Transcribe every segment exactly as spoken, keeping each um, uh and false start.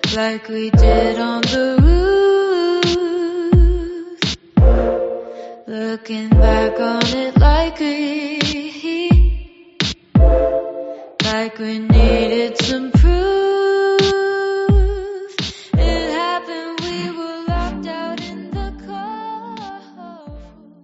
like we did on the roof. Looking back on it like we, like we needed some proof. It happened, we were locked out in the cold.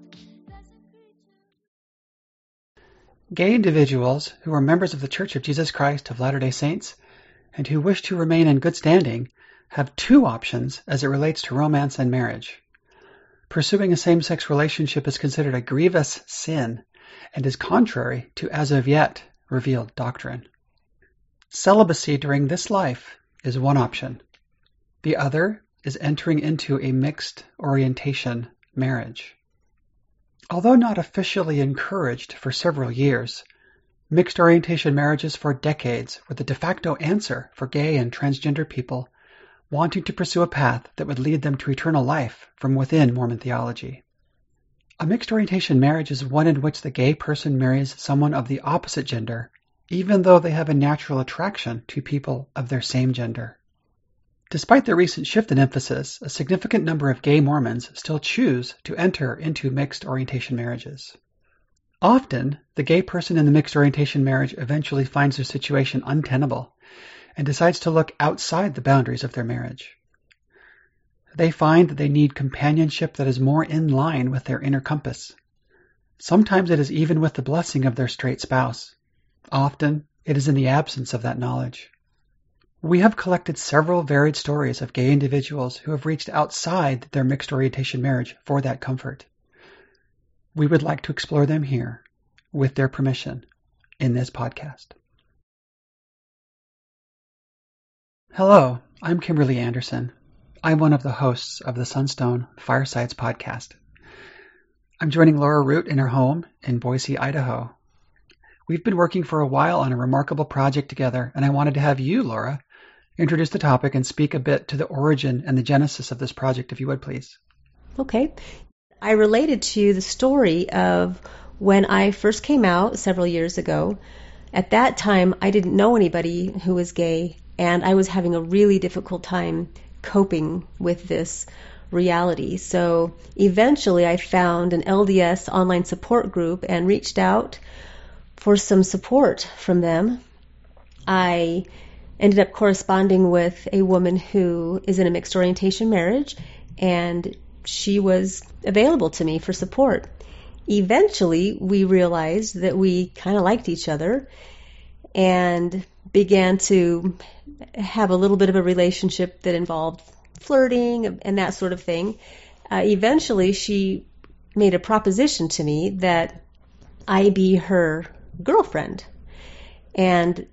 Gay individuals who are members of the Church of Jesus Christ of Latter-day Saints and who wish to remain in good standing have two options as it relates to romance and marriage. Pursuing a same-sex relationship is considered a grievous sin and is contrary to as of yet revealed doctrine. Celibacy during this life is one option. The other is entering into a mixed orientation marriage. Although not officially encouraged for several years, mixed orientation marriages for decades were the de facto answer for gay and transgender people wanting to pursue a path that would lead them to eternal life from within Mormon theology. A mixed orientation marriage is one in which the gay person marries someone of the opposite gender, even though they have a natural attraction to people of their same gender. Despite the recent shift in emphasis, a significant number of gay Mormons still choose to enter into mixed orientation marriages. Often, the gay person in the mixed orientation marriage eventually finds their situation untenable and decides to look outside the boundaries of their marriage. They find that they need companionship that is more in line with their inner compass. Sometimes it is even with the blessing of their straight spouse. Often, it is in the absence of that knowledge. We have collected several varied stories of gay individuals who have reached outside their mixed orientation marriage for that comfort. We would like to explore them here, with their permission, in this podcast. Hello, I'm Kimberly Anderson. I'm one of the hosts of the Sunstone Firesides podcast. I'm joining Laura Root in her home in Boise, Idaho. We've been working for a while on a remarkable project together, and I wanted to have you, Laura, introduce the topic and speak a bit to the origin and the genesis of this project, if you would, please. Okay. I related to the story of when I first came out several years ago. At that time, I didn't know anybody who was gay, and I was having a really difficult time coping with this reality. So eventually I found an L D S online support group and reached out for some support from them. I ended up corresponding with a woman who is in a mixed orientation marriage, and she was available to me for support. Eventually, we realized that we kind of liked each other and began to have a little bit of a relationship that involved flirting and that sort of thing. Uh, eventually, she made a proposition to me that I be her girlfriend. And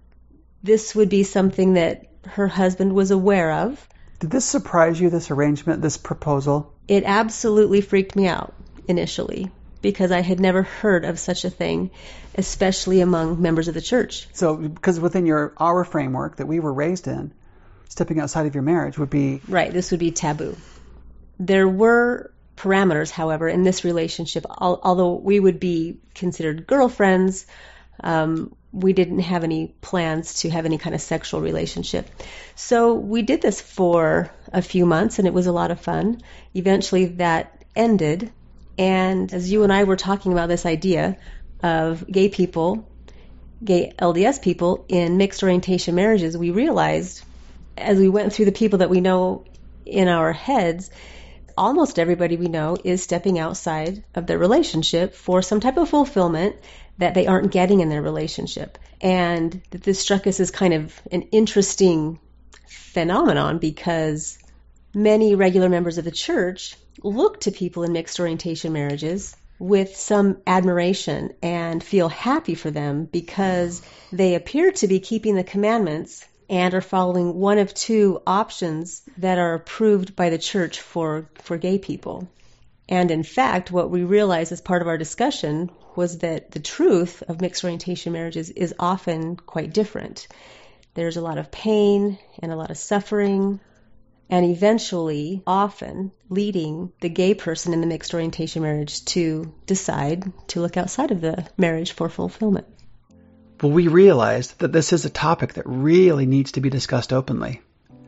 this would be something that her husband was aware of. Did this surprise you, this arrangement, this proposal? It absolutely freaked me out initially because I had never heard of such a thing, especially among members of the church. So, because within your our framework that we were raised in, stepping outside of your marriage would be... Right, this would be taboo. There were parameters, however, in this relationship. Al- although we would be considered girlfriends, um, we didn't have any plans to have any kind of sexual relationship. So we did this for a few months, and it was a lot of fun. Eventually that ended, and as you and I were talking about this idea of gay people, gay L D S people in mixed orientation marriages, we realized as we went through the people that we know in our heads, almost everybody we know is stepping outside of their relationship for some type of fulfillment that they aren't getting in their relationship. And that this struck us as kind of an interesting phenomenon because many regular members of the church look to people in mixed orientation marriages with some admiration and feel happy for them because they appear to be keeping the commandments and are following one of two options that are approved by the church for, for gay people. And in fact, what we realized as part of our discussion was that the truth of mixed orientation marriages is often quite different. There's a lot of pain and a lot of suffering, and eventually, often, leading the gay person in the mixed orientation marriage to decide to look outside of the marriage for fulfillment. Well, we realized that this is a topic that really needs to be discussed openly.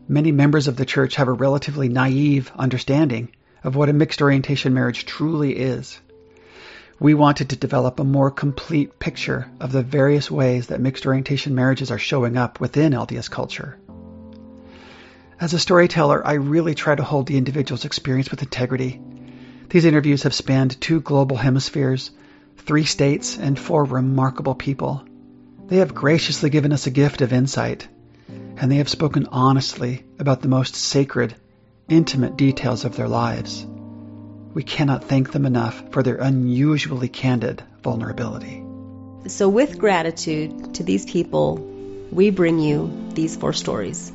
many members of the church have a relatively naive understanding of what a mixed orientation marriage truly is. We wanted to develop a more complete picture of the various ways that mixed orientation marriages are showing up within L D S culture. As a storyteller, I really try to hold the individual's experience with integrity. These interviews have spanned two global hemispheres, three states, and four remarkable people. They have graciously given us a gift of insight, and they have spoken honestly about the most sacred, intimate details of their lives. We cannot thank them enough for their unusually candid vulnerability. So with gratitude to these people, we bring you these four stories.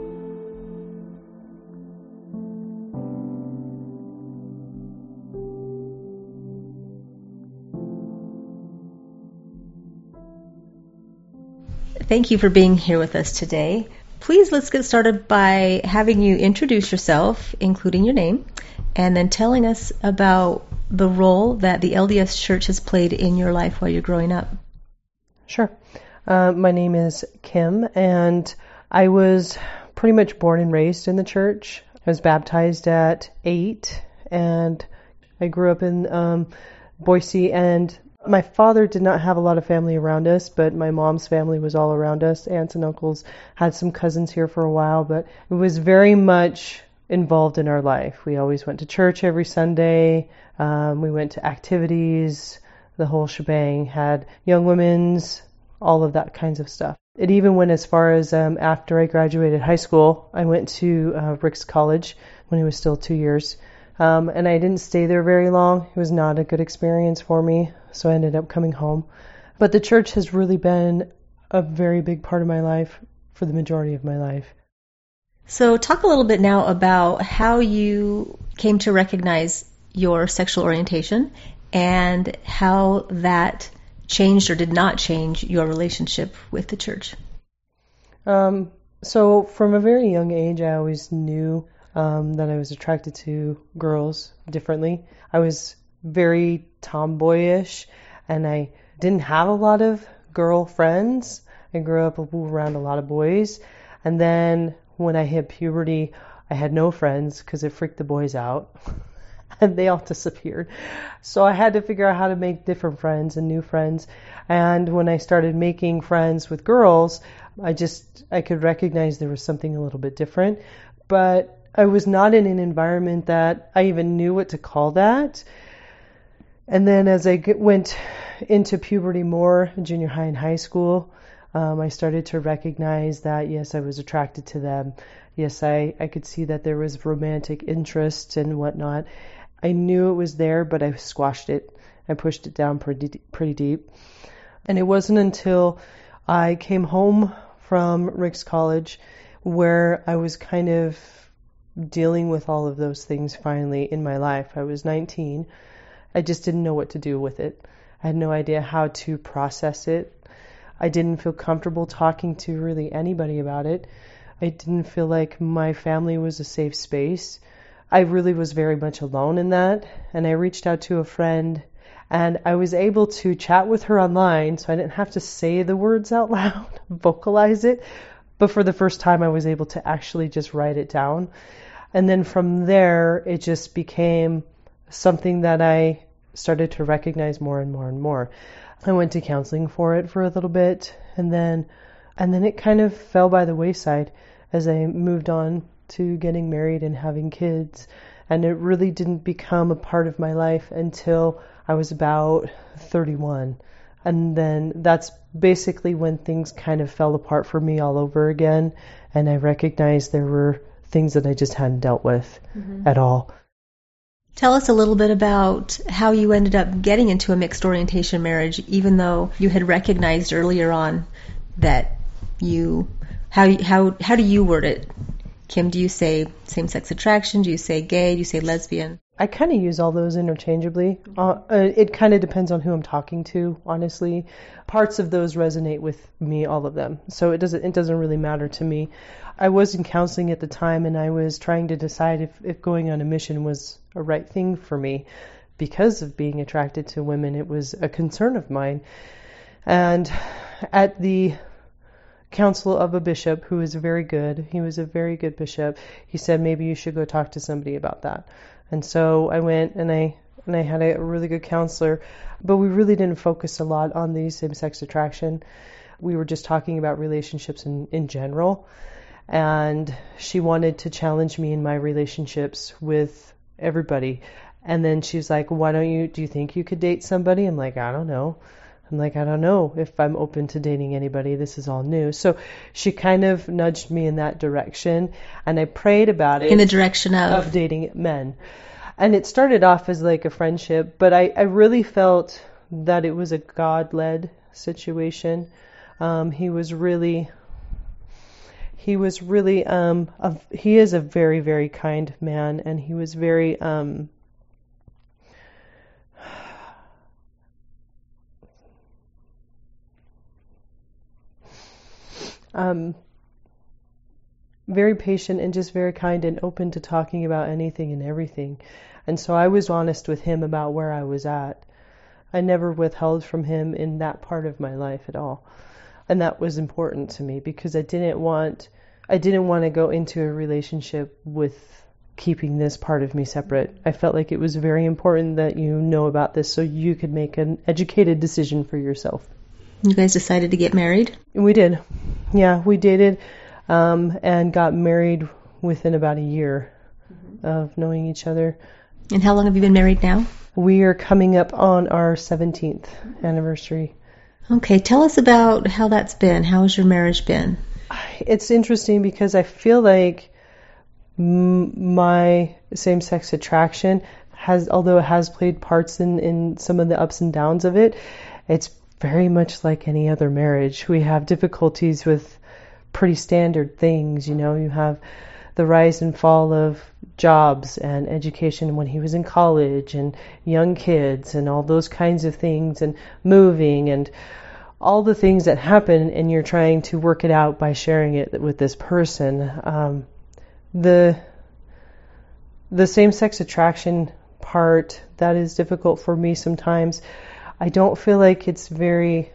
Thank you for being here with us today. Please, let's get started by having you introduce yourself, including your name, and then telling us about the role that the L D S Church has played in your life while you're growing up. Sure. Uh, my name is Kim, and I was pretty much born and raised in the church. I was baptized at eight, and I grew up in um, Boise, and my father did not have a lot of family around us, but my mom's family was all around us. Aunts and uncles, had some cousins here for a while, but it was very much involved in our life. We always went to church every Sunday. Um, we went to activities, the whole shebang, had young women's, all of that kinds of stuff. It even went as far as um, after I graduated high school, I went to uh, Ricks College when it was still two years. Um, and I didn't stay there very long. It was not a good experience for me, so I ended up coming home. But the church has really been a very big part of my life for the majority of my life. So talk a little bit now about how you came to recognize your sexual orientation and how that changed or did not change your relationship with the church. Um, so from a very young age, I always knew um, that I was attracted to girls differently. I was very tomboyish, and I didn't have a lot of girl friends. I grew up around a lot of boys, and then when I hit puberty, I had no friends because it freaked the boys out, and they all disappeared. So I had to figure out how to make different friends and new friends. And when I started making friends with girls, I just, I could recognize there was something a little bit different. But I was not in an environment that I even knew what to call that. And then as I went into puberty more, junior high and high school, um, I started to recognize that, yes, I was attracted to them. Yes, I, I could see that there was romantic interest and whatnot. I knew it was there, but I squashed it. I pushed it down pretty, pretty deep. And it wasn't until I came home from Ricks College where I was kind of dealing with all of those things finally in my life. I was nineteen. I just didn't know what to do with it. I had no idea how to process it. I didn't feel comfortable talking to really anybody about it. I didn't feel like my family was a safe space. I really was very much alone in that. And I reached out to a friend, and I was able to chat with her online, so I didn't have to say the words out loud, vocalize it. But for the first time, I was able to actually just write it down. And then from there, it just became something that I started to recognize more and more and more. I went to counseling for it for a little bit, and then and then it kind of fell by the wayside as I moved on to getting married and having kids. And it really didn't become a part of my life until I was about thirty-one. And then that's basically when things kind of fell apart for me all over again, and I recognized there were things that I just hadn't dealt with mm-hmm. at all. Tell us a little bit about how you ended up getting into a mixed orientation marriage, even though you had recognized earlier on that you, how how how do you word it? Kim, do you say same-sex attraction? Do you say gay? Do you say lesbian? I kind of use all those interchangeably. Uh, it kind of depends on who I'm talking to, honestly. Parts of those resonate with me, all of them. So it doesn't it doesn't really matter to me. I was in counseling at the time, and I was trying to decide if, if going on a mission was a right thing for me. Because of being attracted to women, it was a concern of mine. And at the counsel of a bishop who was very good. He was a very good bishop. He said, maybe you should go talk to somebody about that. And so I went and I and I had a really good counselor, but we really didn't focus a lot on the same-sex attraction. We were just talking about relationships in, in general. And she wanted to challenge me in my relationships with everybody. And then she's like, why don't you, do you think you could date somebody? I'm like, I don't know. I'm like, I don't know if I'm open to dating anybody. This is all new. So she kind of nudged me in that direction, and I prayed about it. In the direction of? Of dating men. And it started off as like a friendship, but I, I really felt that it was a God-led situation. Um, he was really, he was really, um, a, he is a very, very kind man, and he was very, um, Um, very patient and just very kind and open to talking about anything and everything. And so I was honest with him about where I was at. I never withheld from him in that part of my life at all. And that was important to me because I didn't want, I didn't want to go into a relationship with keeping this part of me separate. I felt like it was very important that you know about this so you could make an educated decision for yourself. You guys decided to get married? We did. Yeah, we dated um, and got married within about a year mm-hmm. of knowing each other. And how long have you been married now? We are coming up on our seventeenth anniversary. Okay, tell us about how that's been. How has your marriage been? It's interesting because I feel like m- my same-sex attraction has, although it has played parts in, in some of the ups and downs of it, it's very much like any other marriage. We have difficulties with pretty standard things. You know, you have the rise and fall of jobs and education when he was in college and young kids and all those kinds of things and moving and all the things that happen, and you're trying to work it out by sharing it with this person. Um, the the same-sex attraction part, that is difficult for me sometimes. I don't feel like it's very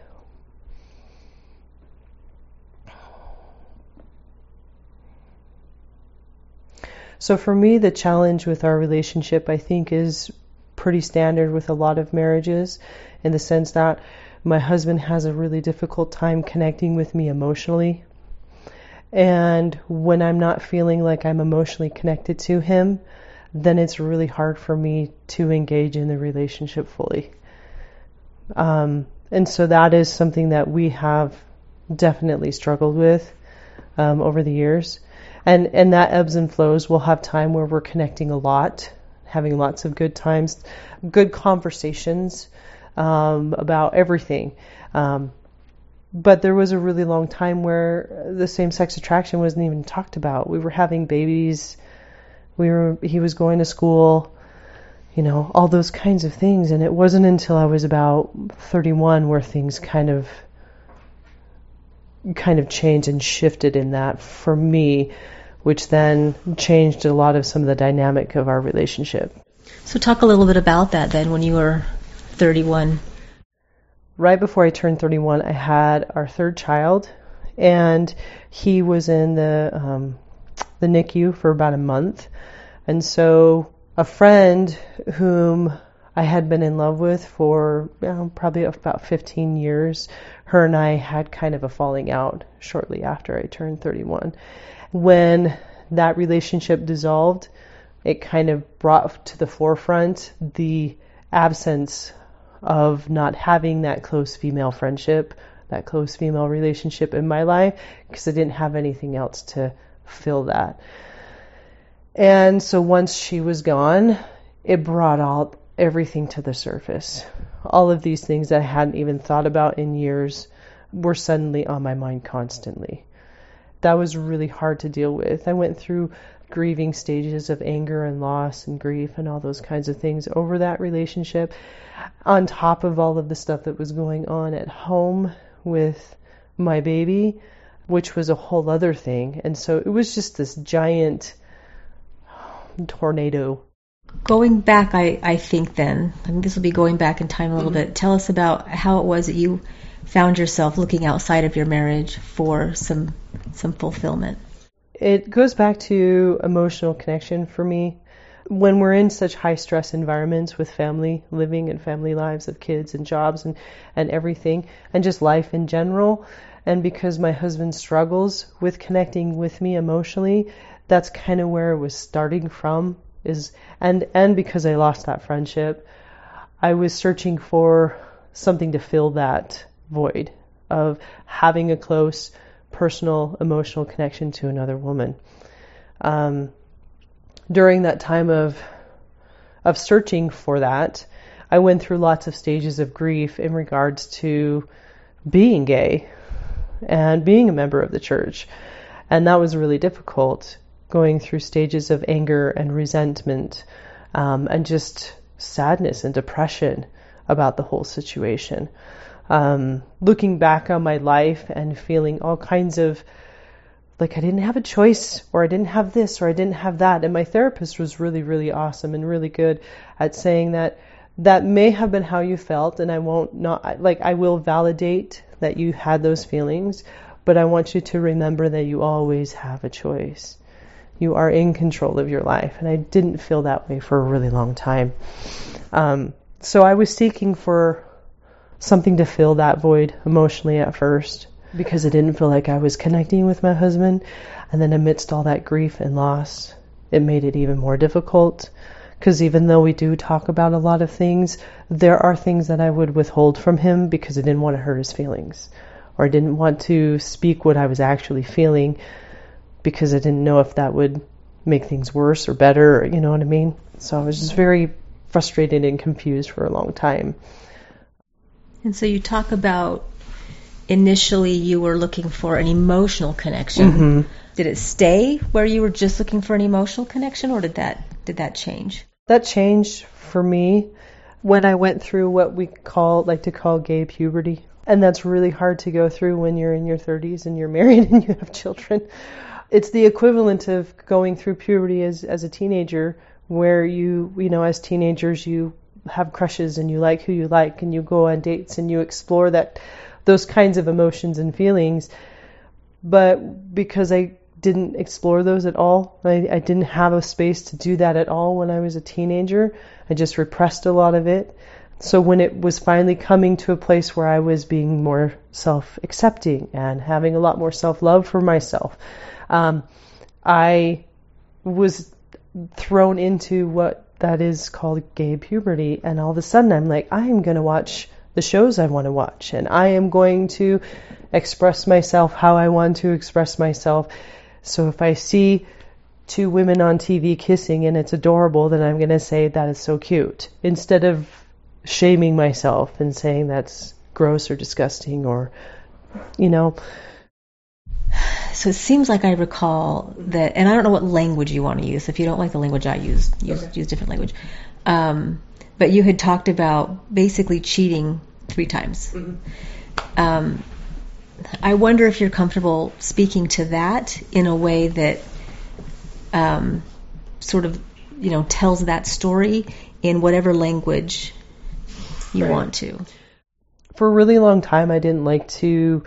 so for me the challenge with our relationship I think is pretty standard with a lot of marriages, in the sense that my husband has a really difficult time connecting with me emotionally, and when I'm not feeling like I'm emotionally connected to him, then it's really hard for me to engage in the relationship fully. Um, and so that is something that we have definitely struggled with um, over the years. And and that ebbs and flows. We'll have time where we're connecting a lot, having lots of good times, good conversations um, about everything. Um, but there was a really long time where the same-sex attraction wasn't even talked about. We were having babies. We were. He was going to school. You know, all those kinds of things. And it wasn't until I was about thirty-one where things kind of kind of changed and shifted in that for me, which then changed a lot of some of the dynamic of our relationship. So talk a little bit about that then, when you were thirty-one. Right before I turned thirty-one, I had our third child, and he was in the um, the N I C U for about a month. And so a friend whom I had been in love with for you know, probably about fifteen years, her and I had kind of a falling out shortly after I turned thirty-one. When that relationship dissolved, it kind of brought to the forefront the absence of not having that close female friendship, that close female relationship in my life, because I didn't have anything else to fill that. And so once she was gone, it brought all everything to the surface. All of these things that I hadn't even thought about in years were suddenly on my mind constantly. That was really hard to deal with. I went through grieving stages of anger and loss and grief and all those kinds of things over that relationship, on top of all of the stuff that was going on at home with my baby, which was a whole other thing. And so it was just this giant tornado. Going back, I, I think then, I mean, this will be going back in time a little mm-hmm. bit. Tell us about how it was that you found yourself looking outside of your marriage for some some fulfillment? It goes back to emotional connection for me. When we're in such high stress environments with family living and family lives of kids and jobs and, and everything, and just life in general, and because my husband struggles with connecting with me emotionally, that's kind of where it was starting from. Is and and because I lost that friendship, I was searching for something to fill that void of having a close personal emotional connection to another woman. Um, during that time of of searching for that, I went through lots of stages of grief in regards to being gay and being a member of the church. And that was really difficult, going through stages of anger and resentment, um, and just sadness and depression about the whole situation. Um, looking back on my life and feeling all kinds of like I didn't have a choice, or I didn't have this, or I didn't have that. And my therapist was really, really awesome and really good at saying that that may have been how you felt, and I won't not like I will validate that you had those feelings, but I want you to remember that you always have a choice. You are in control of your life. And I didn't feel that way for a really long time. Um, so I was seeking for something to fill that void emotionally at first, because I didn't feel like I was connecting with my husband. And then amidst all that grief and loss, it made it even more difficult. Because even though we do talk about a lot of things, there are things that I would withhold from him because I didn't want to hurt his feelings. Or I didn't want to speak what I was actually feeling because I didn't know if that would make things worse or better, you know what I mean? So I was just very frustrated and confused for a long time. And so you talk about initially you were looking for an emotional connection. Mm-hmm. Did it stay where you were just looking for an emotional connection, or did that did that change? That changed for me when I went through what we call, like to call gay puberty. And that's really hard to go through when you're in your thirties and you're married and you have children. It's the equivalent of going through puberty as, as a teenager, where you, you know, as teenagers, you have crushes and you like who you like and you go on dates and you explore that, those kinds of emotions and feelings. But because I didn't explore those at all, I, I didn't have a space to do that at all when I was a teenager. I just repressed a lot of it. So when it was finally coming to a place where I was being more self-accepting and having a lot more self-love for myself, um, I was thrown into what that is called gay puberty. And all of a sudden I'm like, I am going to watch the shows I want to watch, and I am going to express myself how I want to express myself. So if I see two women on T V kissing and it's adorable, then I'm going to say that is so cute, instead of shaming myself and saying that's gross or disgusting, or, you know. So it seems like I recall that, and I don't know what language you want to use. If you don't like the language I use, use, Okay. use different language. Um, but you had talked about basically cheating three times. Mm-hmm. Um, I wonder if you're comfortable speaking to that in a way that um, sort of, you know, tells that story in whatever language you Right. want to. For a really long time, I didn't like to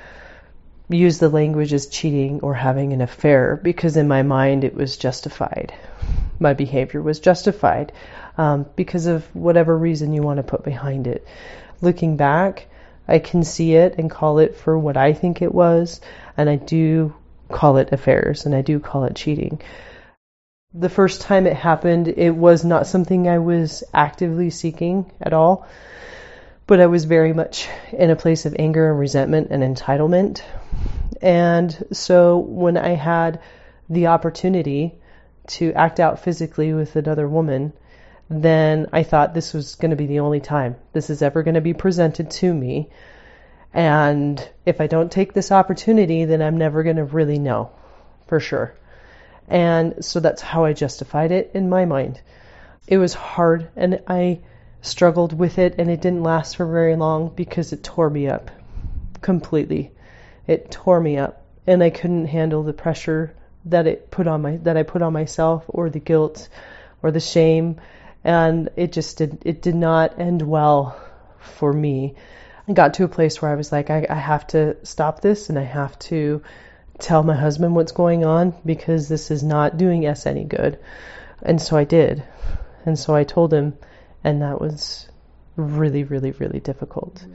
use the language as cheating or having an affair, because in my mind it was justified. My behavior was justified um, because of whatever reason you want to put behind it. Looking back, I can see it and call it for what I think it was, and I do call it affairs, and I do call it cheating. The first time it happened, it was not something I was actively seeking at all, but I was very much in a place of anger and resentment and entitlement. And so when I had the opportunity to act out physically with another woman, then I thought this was going to be the only time this is ever going to be presented to me. And if I don't take this opportunity, then I'm never going to really know for sure. And so that's how I justified it in my mind. It was hard, and I struggled with it, and it didn't last for very long because it tore me up completely. It tore me up, and I couldn't handle the pressure that it put on my that I put on myself, or the guilt, or the shame, and it just did it did not end well for me. I got to a place where I was like, I, I have to stop this, and I have to tell my husband what's going on, because this is not doing us any good. And so I did. And so I told him, and that was really, really, really difficult. Mm-hmm.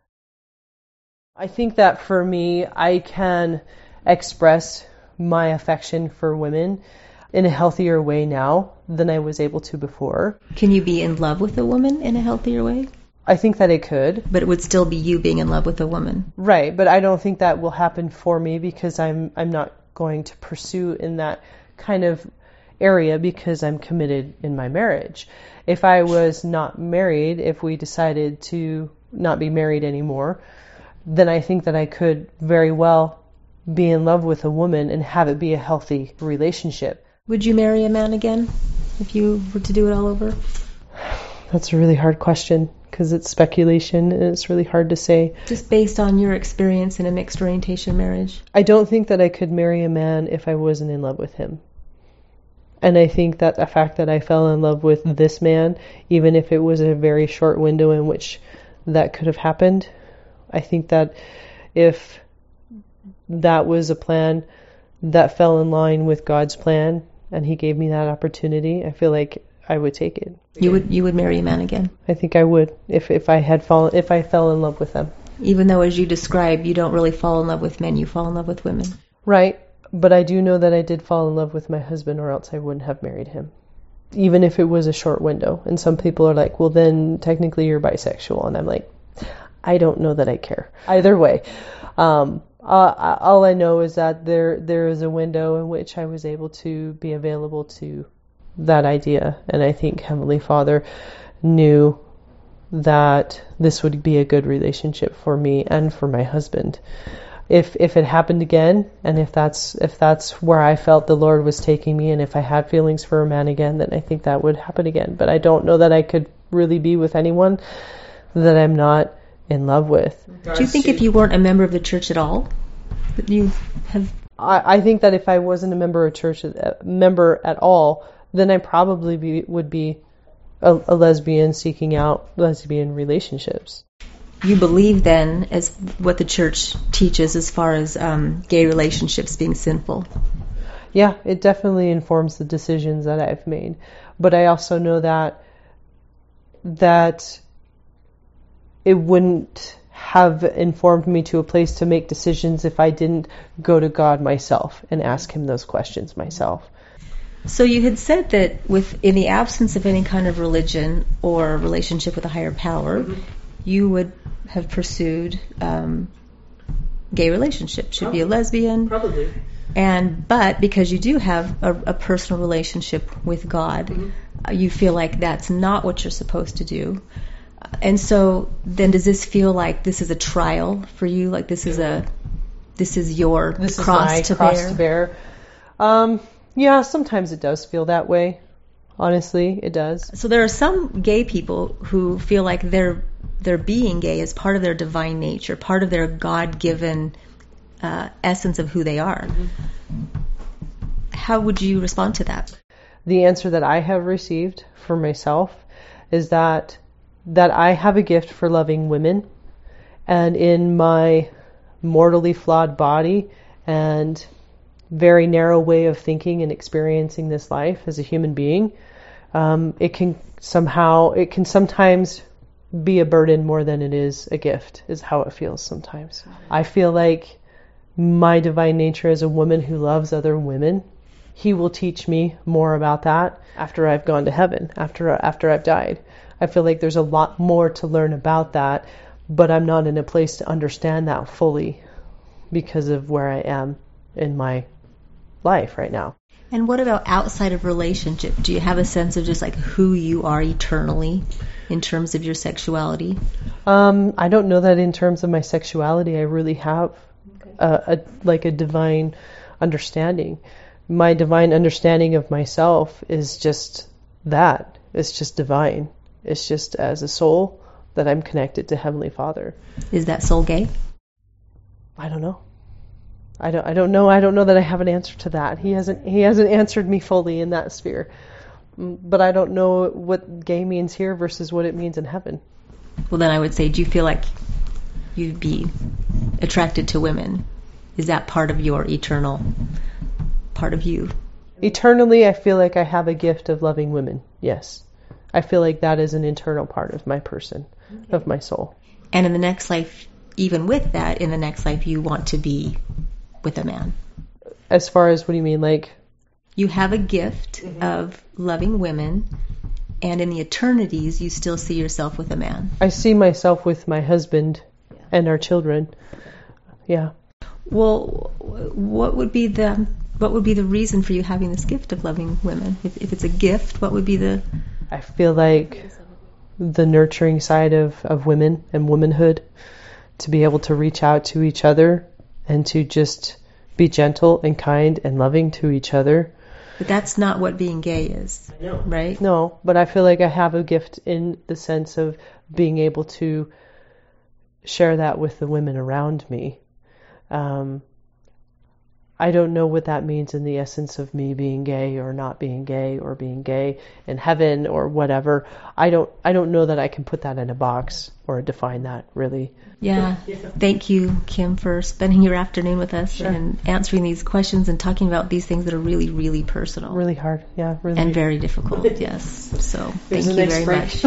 I think that for me, I can express my affection for women in a healthier way now than I was able to before. Can you be in love with a woman in a healthier way? I think that it could. But it would still be you being in love with a woman. Right, but I don't think that will happen for me, because I'm I'm not going to pursue in that kind of area, because I'm committed in my marriage. If I was not married, if we decided to not be married anymore, then I think that I could very well be in love with a woman and have it be a healthy relationship. Would you marry a man again if you were to do it all over? That's a really hard question, because it's speculation and it's really hard to say. Just based on your experience in a mixed orientation marriage? I don't think that I could marry a man if I wasn't in love with him. And I think that the fact that I fell in love with this man, even if it was a very short window in which that could have happened, I think that if that was a plan that fell in line with God's plan and he gave me that opportunity, I feel like I would take it. You would you would marry a man again? I think I would if if I had fallen if I fell in love with them. Even though, as you describe, you don't really fall in love with men, you fall in love with women. Right, but I do know that I did fall in love with my husband, or else I wouldn't have married him. Even if it was a short window. And some people are like, well, then technically you're bisexual. And I'm like, I don't know that I care. Either way. Um, uh, all I know is that there there is a window in which I was able to be available to that idea. And I think Heavenly Father knew that this would be a good relationship for me and for my husband. If if it happened again, and if that's if that's where I felt the Lord was taking me, and if I had feelings for a man again, then I think that would happen again. But I don't know that I could really be with anyone that I'm not in love with. Do you think if you weren't a member of the church at all, that you have? I, I think that if I wasn't a member of church, a member at all, then I probably be, would be a, a lesbian seeking out lesbian relationships. You believe then as what the church teaches as far as um, gay relationships being sinful? Yeah, it definitely informs the decisions that I've made. But I also know that that it wouldn't have informed me to a place to make decisions if I didn't go to God myself and ask him those questions myself. So you had said that with in the absence of any kind of religion or relationship with a higher power, mm-hmm. you would have pursued um, gay relationships. Should be a lesbian. Probably. And but because you do have a, a personal relationship with God, mm-hmm. uh, you feel like that's not what you're supposed to do. And so then does this feel like this is a trial for you? Like this is a this is your this cross, is my to, cross bear? to bear? Um, yeah, sometimes it does feel that way. Honestly, it does. So there are some gay people who feel like their their being gay is part of their divine nature, part of their God-given uh, essence of who they are. Mm-hmm. How would you respond to that? The answer that I have received for myself is that that I have a gift for loving women, and in my mortally flawed body and very narrow way of thinking and experiencing this life as a human being, um, it can somehow, it can sometimes be a burden more than it is a gift, is how it feels sometimes. I feel like my divine nature as a woman who loves other women, he will teach me more about that after I've gone to heaven, after after I've died. I feel like there's a lot more to learn about that, but I'm not in a place to understand that fully because of where I am in my life right now. And what about outside of relationship? Do you have a sense of just like who you are eternally in terms of your sexuality? Um, I don't know that in terms of my sexuality I really have okay. a, a like a divine understanding. My divine understanding of myself is just that. It's just divine. It's just as a soul that I'm connected to Heavenly Father. Is that soul gay? I don't know. I don't. I don't know. I don't know that I have an answer to that. He hasn't. He hasn't answered me fully in that sphere. But I don't know what gay means here versus what it means in heaven. Well, then I would say, do you feel like you'd be attracted to women? Is that part of your eternal part of you? Eternally, I feel like I have a gift of loving women. Yes. I feel like that is an internal part of my person, okay. Of my soul. And in the next life, even with that, in the next life, you want to be with a man. As far as, what do you mean? Like, you have a gift mm-hmm. of loving women, and in the eternities, you still see yourself with a man. I see myself with my husband yeah. and our children. Yeah. Well, what would be the what would be the reason for you having this gift of loving women? If, if it's a gift, what would be the... I feel like the nurturing side of, of women and womanhood, to be able to reach out to each other and to just be gentle and kind and loving to each other. But that's not what being gay is, right? No, but I feel like I have a gift in the sense of being able to share that with the women around me. Um, I don't know what that means in the essence of me being gay or not being gay or being gay in heaven or whatever. I don't I don't know that I can put that in a box or define that, really. Yeah. Thank you, Kim, for spending your afternoon with us sure. and answering these questions and talking about these things that are really, really personal. Really hard, yeah. Really. And very difficult, yes. So thank you very much.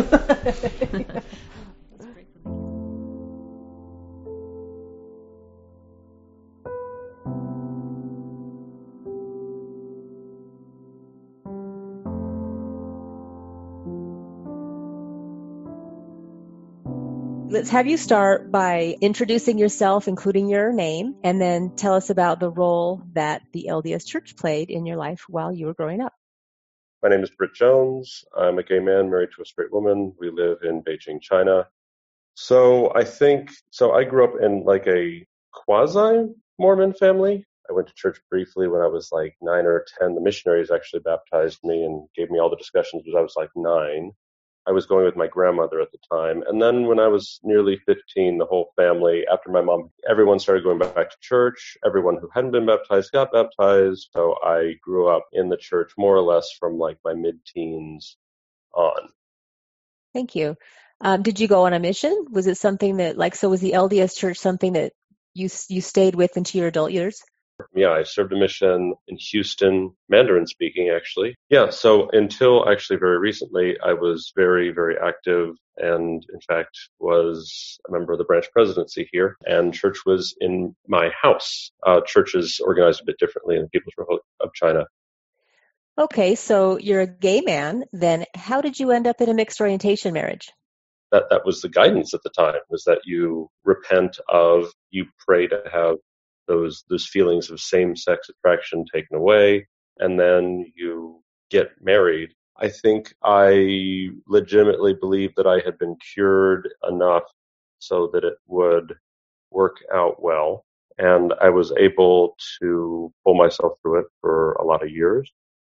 Let's have you start by introducing yourself, including your name, and then tell us about the role that the L D S Church played in your life while you were growing up. My name is Britt Jones. I'm a gay man married to a straight woman. We live in Beijing, China. So I think, so I grew up in like a quasi-Mormon family. I went to church briefly when I was like nine or ten. The missionaries actually baptized me and gave me all the discussions when I was like nine. I was going with my grandmother at the time. And then when I was nearly fifteen, the whole family, after my mom, everyone started going back to church. Everyone who hadn't been baptized got baptized. So I grew up in the church more or less from like my mid-teens on. Thank you. Um, did you go on a mission? Was it something that, like, so was the L D S Church something that you you stayed with into your adult years? Yeah, I served a mission in Houston, Mandarin speaking, actually. Yeah, so until actually very recently, I was very, very active and, in fact, was a member of the branch presidency here. And church was in my house. Uh, church is organized a bit differently in the People's Republic of China. Okay, so you're a gay man. Then how did you end up in a mixed orientation marriage? That that was the guidance at the time, was that you repent of, you pray to have those those feelings of same-sex attraction taken away, and then you get married. I think I legitimately believed that I had been cured enough so that it would work out well, and I was able to pull myself through it for a lot of years.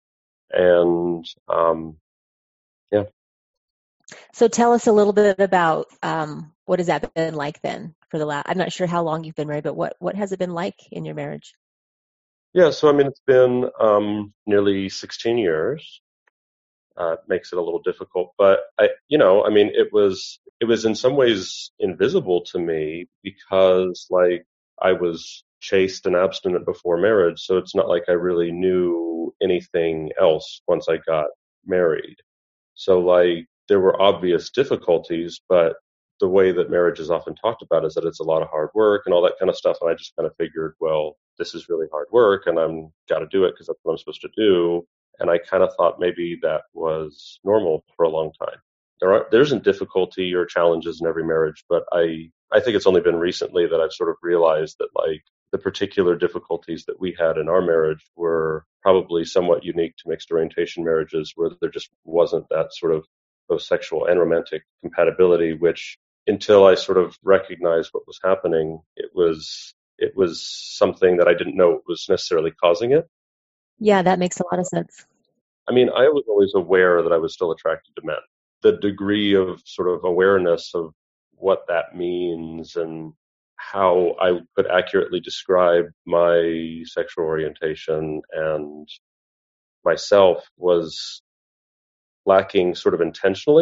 And um, yeah. So tell us a little bit about um, what has that been like then for the last, I'm not sure how long you've been married, but what, what has it been like in your marriage? Yeah, so I mean, it's been um, nearly sixteen years. Uh, it makes it a little difficult, but I, you know, I mean, it was, it was in some ways invisible to me because like I was chaste and abstinent before marriage. So it's not like I really knew anything else once I got married. So like there were obvious difficulties, but the way that marriage is often talked about is that it's a lot of hard work and all that kind of stuff. And I just kind of figured, well, this is really hard work and I'm got to do it because that's what I'm supposed to do. And I kind of thought maybe that was normal for a long time. There are, there isn't difficulty or challenges in every marriage, but I, I think it's only been recently that I've sort of realized that like the particular difficulties that we had in our marriage were probably somewhat unique to mixed orientation marriages, where there just wasn't that sort of both sexual and romantic compatibility, which until I sort of recognized what was happening, it was, it was something that I didn't know was necessarily causing it. Yeah, that makes a lot of sense. I mean, I was always aware that I was still attracted to men. The degree of sort of awareness of what that means and how I could accurately describe my sexual orientation and myself was lacking sort of intentionally.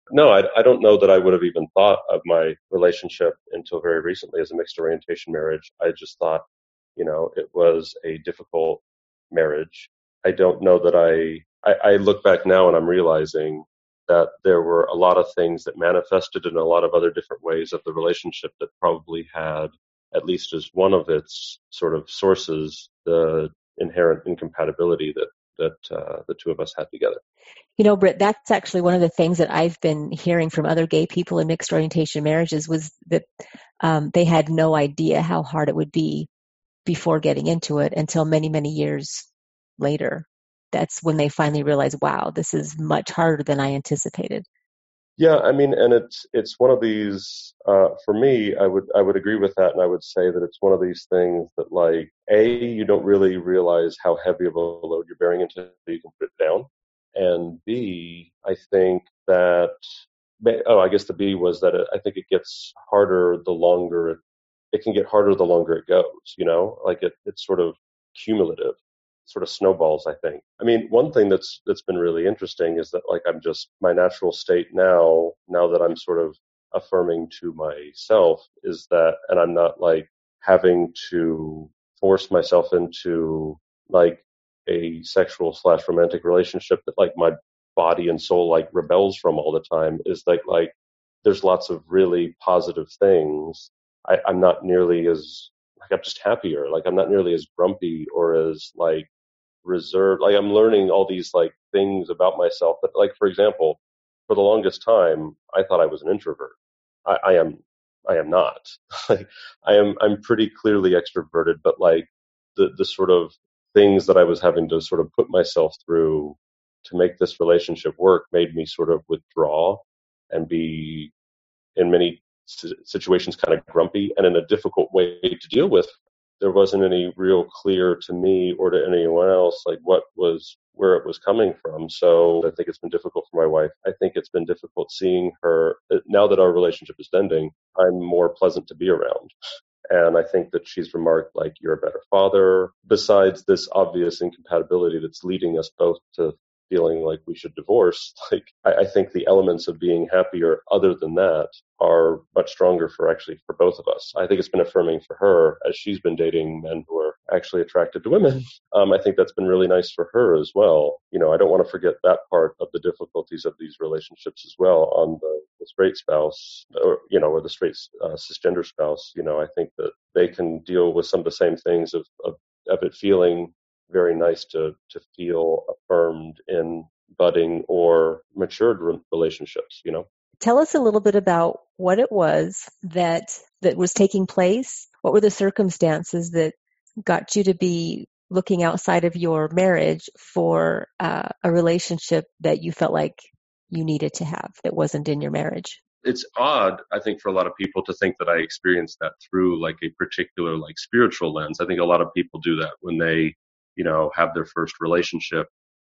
no, I, I don't know that I would have even thought of my relationship until very recently as a mixed orientation marriage. I just thought, you know, it was a difficult marriage. I don't know that I, I, I look back now and I'm realizing that there were a lot of things that manifested in a lot of other different ways of the relationship that probably had, at least as one of its sort of sources, the inherent incompatibility that, that uh, the two of us had together. You know, Britt, that's actually one of the things that I've been hearing from other gay people in mixed orientation marriages was that um, they had no idea how hard it would be before getting into it until many, many years later. That's when they finally realized, wow, this is much harder than I anticipated. Yeah, I mean, and it's it's one of these. Uh, for me, I would I would agree with that, and I would say that it's one of these things that, like, A, you don't really realize how heavy of a load you're bearing until you can put it down, and B, I think that. Oh, I guess the B was that it, I think it gets harder the longer it, it can get harder the longer it goes. You know, like it it's sort of cumulative, sort of snowballs, I think. I mean, one thing that's that's been really interesting is that, like, I'm just my natural state now, now that I'm sort of affirming to myself, is that, and I'm not like having to force myself into like a sexual slash romantic relationship that like my body and soul like rebels from all the time, is like like there's lots of really positive things. I, I'm not nearly as like I'm just happier. Like I'm not nearly as grumpy or as like reserved. Like I'm learning all these like things about myself that, like, for example, for the longest time I thought I was an introvert. I, I am I am not. Like I am I'm pretty clearly extroverted, but like the the sort of things that I was having to sort of put myself through to make this relationship work made me sort of withdraw and be in many situations kind of grumpy and in a difficult way to deal with. There wasn't any real clear to me or to anyone else like what was where it was coming from. So I think it's been difficult for my wife. I think it's been difficult seeing her now that our relationship is ending. I'm more pleasant to be around. And I think that she's remarked, like, you're a better father. Besides this obvious incompatibility that's leading us both to feeling like we should divorce, like, I, I think the elements of being happier other than that are much stronger for actually for both of us. I think it's been affirming for her as she's been dating men who are actually attracted to women. Um, I think that's been really nice for her as well. You know, I don't want to forget that part of the difficulties of these relationships as well on the, the straight spouse, or, you know, or the straight uh, cisgender spouse. You know, I think that they can deal with some of the same things of, of, of it feeling very nice to, to feel affirmed in budding or matured re- relationships, you know. Tell us a little bit about what it was that that was taking place. What were the circumstances that got you to be looking outside of your marriage for uh, a relationship that you felt like you needed to have that wasn't in your marriage? It's odd, I think, for a lot of people to think that I experienced that through like a particular like spiritual lens. I think a lot of people do that when they, you know, have their first relationship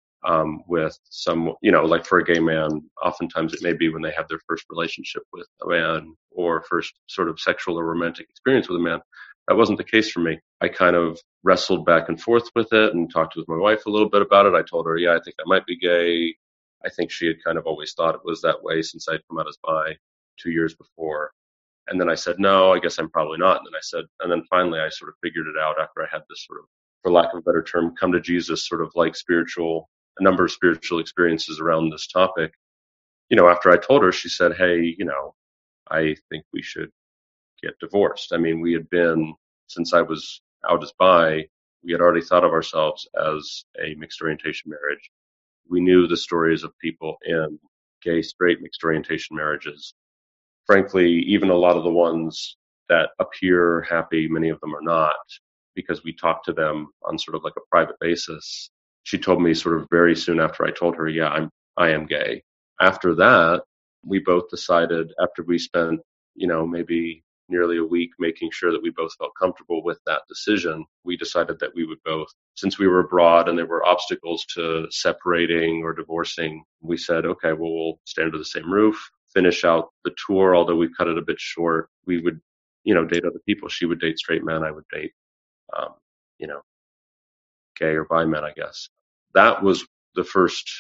um, with some, you know, like for a gay man, oftentimes it may be when they have their first relationship with a man or first sort of sexual or romantic experience with a man. That wasn't the case for me. I kind of wrestled back and forth with it and talked with my wife a little bit about it. I told her, yeah, I think I might be gay. I think she had kind of always thought it was that way since I'd come out as bi two years before. And then I said, no, I guess I'm probably not. And then I said, and then finally I sort of figured it out after I had this sort of, for lack of a better term, come to Jesus sort of like spiritual, a number of spiritual experiences around this topic. You know, after I told her, she said, hey, you know, I think we should get divorced. I mean, we had been, since I was out as bi, we had already thought of ourselves as a mixed orientation marriage. We knew the stories of people in gay, straight, mixed orientation marriages. Frankly, even a lot of the ones that appear happy, many of them are not, because we talked to them on sort of like a private basis. She told me sort of very soon after I told her, yeah, I'm, I am gay. After that, we both decided, after we spent, you know, maybe nearly a week making sure that we both felt comfortable with that decision, we decided that we would both, since we were abroad and there were obstacles to separating or divorcing, we said, okay, well, we'll stay under the same roof, finish out the tour, although we cut it a bit short. We would, you know, date other people. She would date straight men. I would date, um, you know, gay or bi men, I guess. That was the first,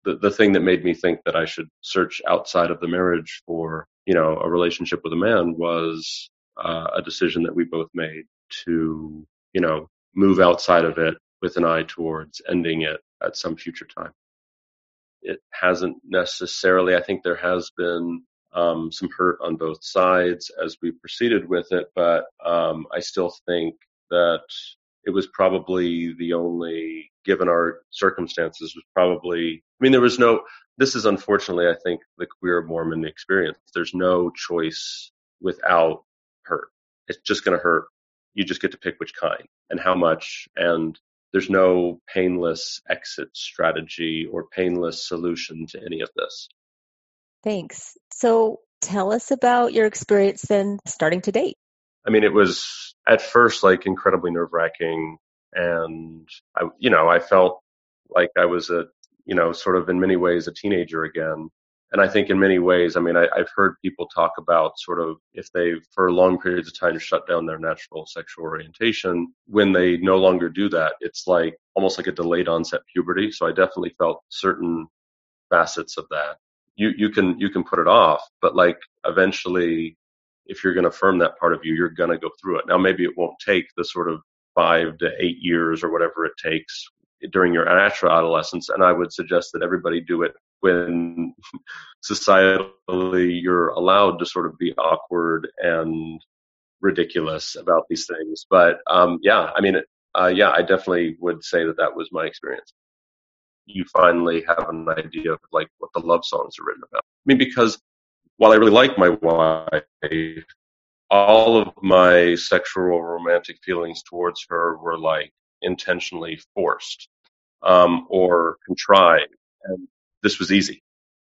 the, the thing that made me think that I should search outside of the marriage for, you know, a relationship with a man was uh, a decision that we both made to, you know, move outside of it with an eye towards ending it at some future time. It hasn't necessarily, I think there has been um, some hurt on both sides as we proceeded with it, but um, I still think that it was probably the only, given our circumstances, was probably, I mean, there was no, this is unfortunately, I think, the queer Mormon experience. There's no choice without hurt. It's just going to hurt. You just get to pick which kind and how much, and there's no painless exit strategy or painless solution to any of this. Thanks. So tell us about your experience then starting to date. I mean, it was at first like incredibly nerve wracking, and I, you know, I felt like I was a, you know, sort of in many ways a teenager again. And I think in many ways, I mean, I, I've heard people talk about sort of if they've for long periods of time shut down their natural sexual orientation, when they no longer do that, it's like almost like a delayed onset puberty. So I definitely felt certain facets of that. You, you can, you can put it off, but like eventually, if you're going to affirm that part of you, you're going to go through it. Now, maybe it won't take the sort of five to eight years or whatever it takes during your natural adolescence. And I would suggest that everybody do it when societally you're allowed to sort of be awkward and ridiculous about these things. But um, yeah, I mean, uh, yeah, I definitely would say that that was my experience. You finally have an idea of like what the love songs are written about. I mean, because while I really like my wife, all of my sexual romantic feelings towards her were like intentionally forced um, or contrived. And this was easy.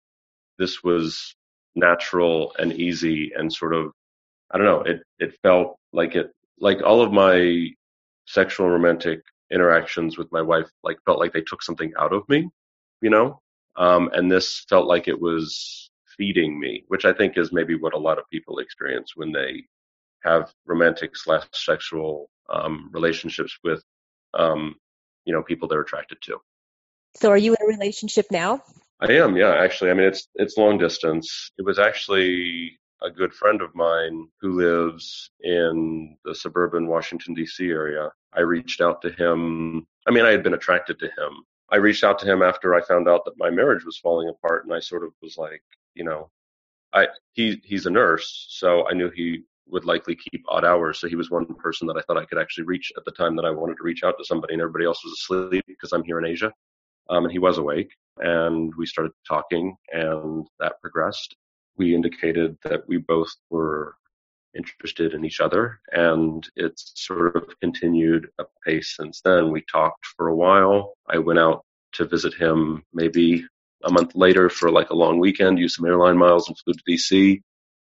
This was natural and easy and sort of, I don't know, it, it felt like it, like all of my sexual romantic interactions with my wife, like felt like they took something out of me, you know? Um, and this felt like it was feeding me, which I think is maybe what a lot of people experience when they have romantic slash sexual um, relationships with, um, you know, people they're attracted to. So are you in a relationship now? I am, yeah, actually. I mean, it's it's long distance. It was actually a good friend of mine who lives in the suburban Washington, D C area. I reached out to him. I mean, I had been attracted to him. I reached out to him after I found out that my marriage was falling apart, and I sort of was like, you know, I he he's a nurse, so I knew he would likely keep odd hours. So he was one person that I thought I could actually reach at the time that I wanted to reach out to somebody, and everybody else was asleep because I'm here in Asia. Um, and he was awake, and we started talking, and that progressed. We indicated that we both were interested in each other, and it's sort of continued apace since then. We talked for a while. I went out to visit him maybe a month later for like a long weekend, used some airline miles and flew to D C.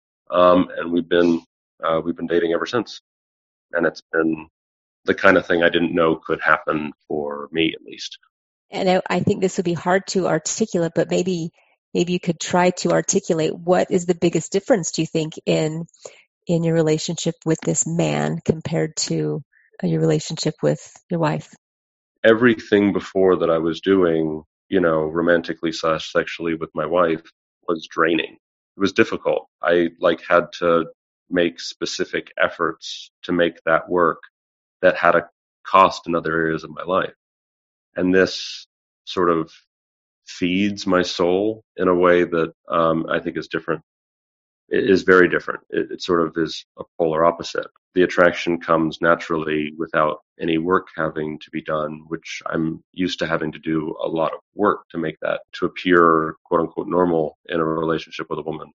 Um, and we've been, uh, we've been dating ever since. And it's been the kind of thing I didn't know could happen for me, at least. And I, I think this would be hard to articulate, but maybe maybe you could try to articulate what is the biggest difference, do you think, in in your relationship with this man compared to your relationship with your wife? Everything before that I was doing, you know, romantically slash sexually with my wife was draining. It was difficult. I like had to make specific efforts to make that work that had a cost in other areas of my life. And this sort of feeds my soul in a way that um, I think is different. It is very different. It, it sort of is a polar opposite. The attraction comes naturally without any work having to be done, which I'm used to having to do a lot of work to make that to appear quote unquote normal in a relationship with a woman.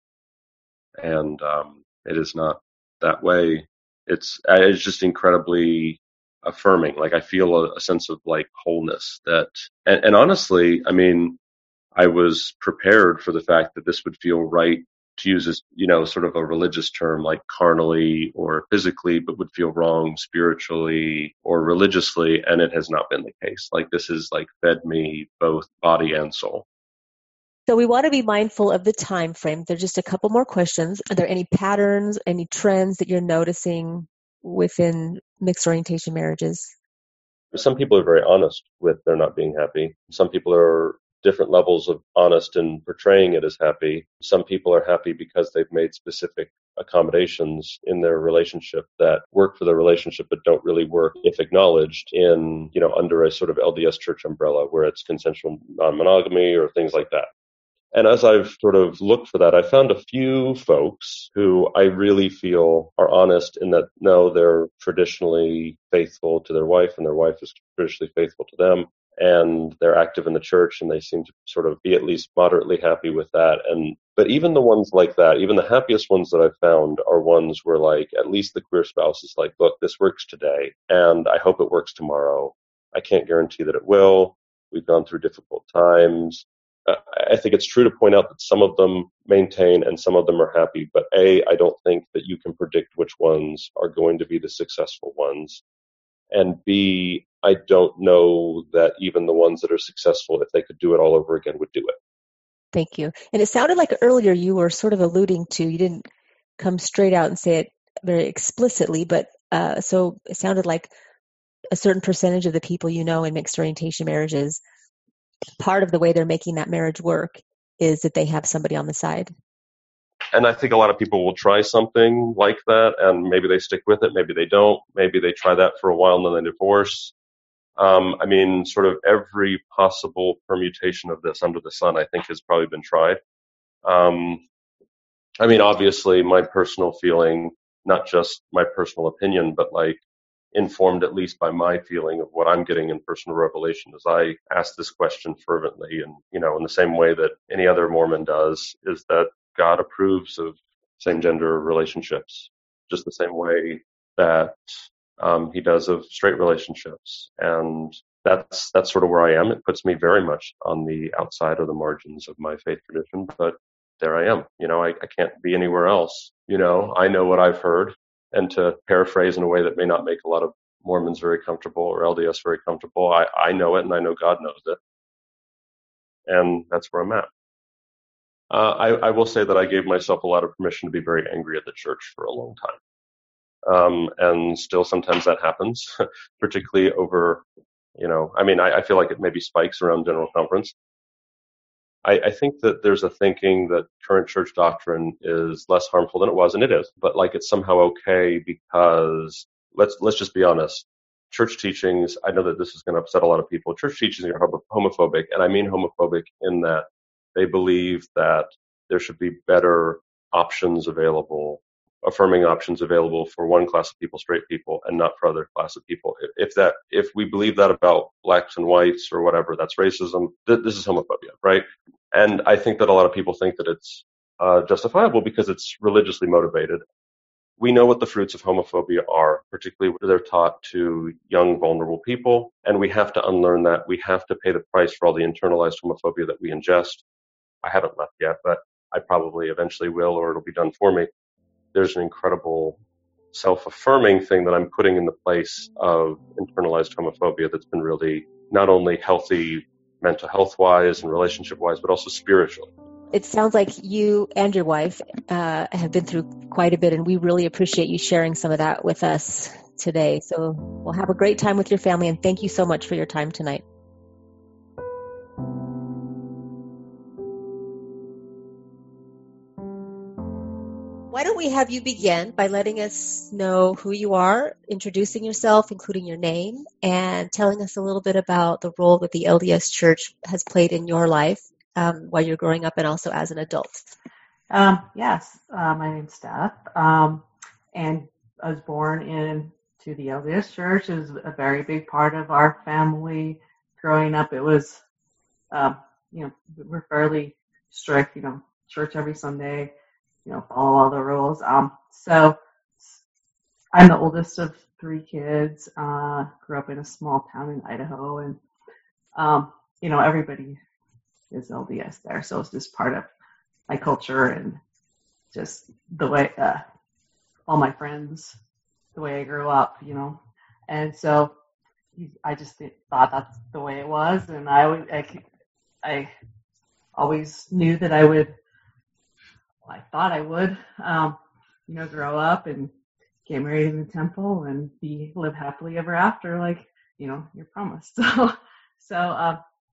And um, it is not that way. It's it's just incredibly affirming. Like I feel a, a sense of like wholeness that, and, and honestly, I mean, I was prepared for the fact that this would feel right to use as, you know, sort of a religious term like carnally or physically, but would feel wrong spiritually or religiously. And it has not been the case. Like this has like fed me both body and soul. So we want to be mindful of the time frame. There's just a couple more questions. Are there any patterns, any trends that you're noticing within mixed orientation marriages? Some people are very honest with their not being happy. Some people are different levels of honest in portraying it as happy. Some people are happy because they've made specific accommodations in their relationship that work for their relationship but don't really work if acknowledged in, you know, under a sort of L D S church umbrella where it's consensual non-monogamy or things like that. And as I've sort of looked for that, I found a few folks who I really feel are honest in that, no, they're traditionally faithful to their wife and their wife is traditionally faithful to them. And they're active in the church and they seem to sort of be at least moderately happy with that. And, but even the ones like that, even the happiest ones that I've found are ones where like, at least the queer spouse is like, look, this works today and I hope it works tomorrow. I can't guarantee that it will. We've gone through difficult times. I think it's true to point out that some of them maintain and some of them are happy, but A, I don't think that you can predict which ones are going to be the successful ones. And B, I don't know that even the ones that are successful, if they could do it all over again, would do it. Thank you. And it sounded like earlier you were sort of alluding to, you didn't come straight out and say it very explicitly, but uh, so it sounded like a certain percentage of the people you know in mixed orientation marriages, part of the way they're making that marriage work is that they have somebody on the side. And I think a lot of people will try something like that and maybe they stick with it, maybe they don't, maybe they try that for a while and then they divorce. Um, I mean, sort of every possible permutation of this under the sun, I think has probably been tried. Um, I mean, obviously my personal feeling, not just my personal opinion, but like informed at least by my feeling of what I'm getting in personal revelation as I ask this question fervently and, you know, in the same way that any other Mormon does, is that God approves of same-gender relationships, just the same way that um, he does of straight relationships. And that's that's sort of where I am. It puts me very much on the outside of the margins of my faith tradition, but there I am. You know, I, I can't be anywhere else. You know, I know what I've heard. And to paraphrase in a way that may not make a lot of Mormons very comfortable or L D S very comfortable, I, I know it and I know God knows it. And that's where I'm at. Uh, I, I will say that I gave myself a lot of permission to be very angry at the church for a long time. Um, and still sometimes that happens, particularly over, you know, I mean, I, I feel like it maybe spikes around General Conference. I, I think that there's a thinking that current church doctrine is less harmful than it was, and it is, but like it's somehow okay because let's let's just be honest. Church teachings, I know that this is going to upset a lot of people. Church teachings are homophobic, and I mean homophobic in that they believe that there should be better options available, affirming options available for one class of people, straight people, and not for other class of people. If, if that, if we believe that about blacks and whites or whatever, that's racism. Th- this is homophobia, right? And I think that a lot of people think that it's uh, justifiable because it's religiously motivated. We know what the fruits of homophobia are, particularly when they're taught to young, vulnerable people, and we have to unlearn that. We have to pay the price for all the internalized homophobia that we ingest. I haven't left yet, but I probably eventually will, or it'll be done for me. There's an incredible self-affirming thing that I'm putting in the place of internalized homophobia that's been really not only healthy mental health-wise and relationship-wise, but also spiritually. It sounds like you and your wife uh, have been through quite a bit, and we really appreciate you sharing some of that with us today. So we'll have a great time with your family, and thank you so much for your time tonight. Why don't we have you begin by letting us know who you are, introducing yourself, including your name, and telling us a little bit about the role that the L D S Church has played in your life um, while you're growing up and also as an adult. Um, yes, uh, my name's Steph, um, and I was born into the L D S Church. It was a very big part of our family. Growing up, it was, um, you know, we're fairly strict, you know, church every Sunday. You know, follow all the rules. Um, so I'm the oldest of three kids. Uh, grew up in a small town in Idaho, and um, you know, everybody is L D S there, so it's just part of my culture and just the way uh, all my friends, the way I grew up, you know, and so I just thought that's the way it was, and I would, I, I always knew that I would. I thought I would, um, you know, grow up and get married in the temple and be live happily ever after, like, you know, you're promised. So, so uh,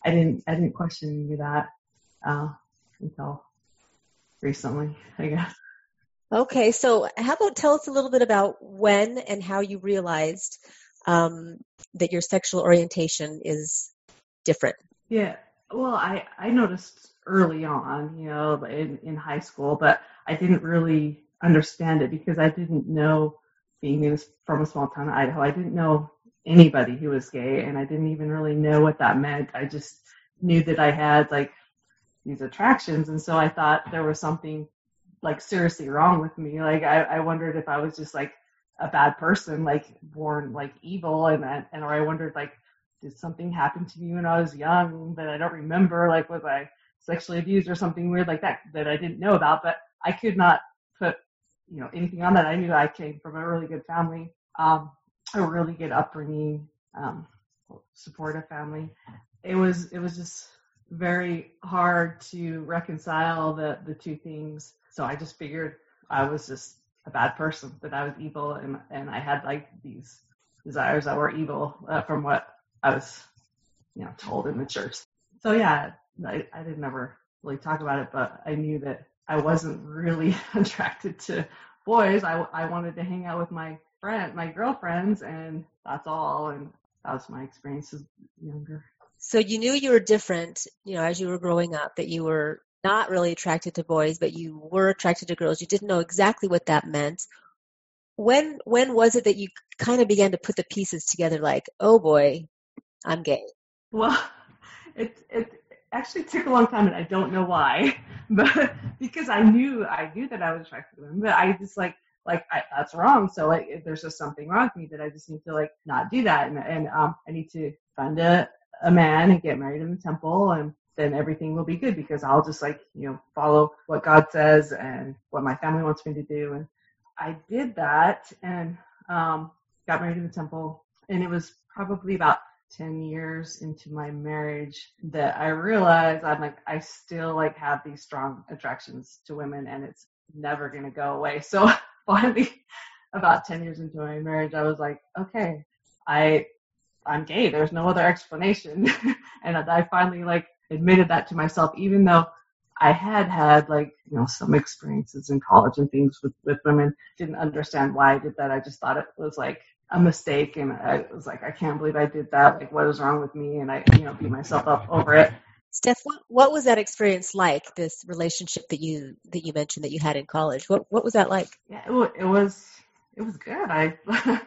I didn't I didn't question any of that uh, until recently, I guess. Okay, so how about tell us a little bit about when and how you realized um, that your sexual orientation is different. Yeah. Well, I I noticed early on, you know, in in high school, but I didn't really understand it because I didn't know, being in, from a small town in Idaho, I didn't know anybody who was gay, and I didn't even really know what that meant. I just knew that I had like these attractions, and so I thought there was something like seriously wrong with me. Like I, I wondered if I was just like a bad person, like born like evil, and and or I wondered like, did something happen to me when I was young that I don't remember? Like, was I sexually abused or something weird like that that I didn't know about? But I could not put, you know, anything on that. I knew I came from a really good family, um, a really good upbringing, um, supportive family. It was it was just very hard to reconcile the the two things. So I just figured I was just a bad person, that I was evil, and and I had like these desires that were evil uh, from what I was, you know, told in the church. So yeah, I, I didn't ever really talk about it, but I knew that I wasn't really attracted to boys. I, I wanted to hang out with my friend, my girlfriends, and that's all. And that was my experience as younger. So you knew you were different, you know, as you were growing up, that you were not really attracted to boys, but you were attracted to girls. You didn't know exactly what that meant. When when was it that you kind of began to put the pieces together, like, oh boy, I'm gay? Well, it it actually took a long time, and I don't know why, but because I knew I knew that I was attracted to them, but I just like like I, that's wrong. So like, if there's just something wrong with me, that I just need to like not do that, and and um I need to find a a man and get married in the temple, and then everything will be good because I'll just like, you know, follow what God says and what my family wants me to do. And I did that, and um got married in the temple, and it was probably about ten years into my marriage that I realized I'm like, I still like have these strong attractions to women, and it's never going to go away. So finally, about ten years into my marriage, I was like, okay, I, I'm gay. There's no other explanation. And I finally like admitted that to myself, even though I had had like, you know, some experiences in college and things with, with women. Didn't understand why I did that. I just thought it was like a mistake, and I was like, I can't believe I did that. Like, what is wrong with me? And I, you know, beat myself up over it. Steph, what, what was that experience like? This relationship that you that you mentioned that you had in college. What what was that like? Yeah, it, it was it was good. I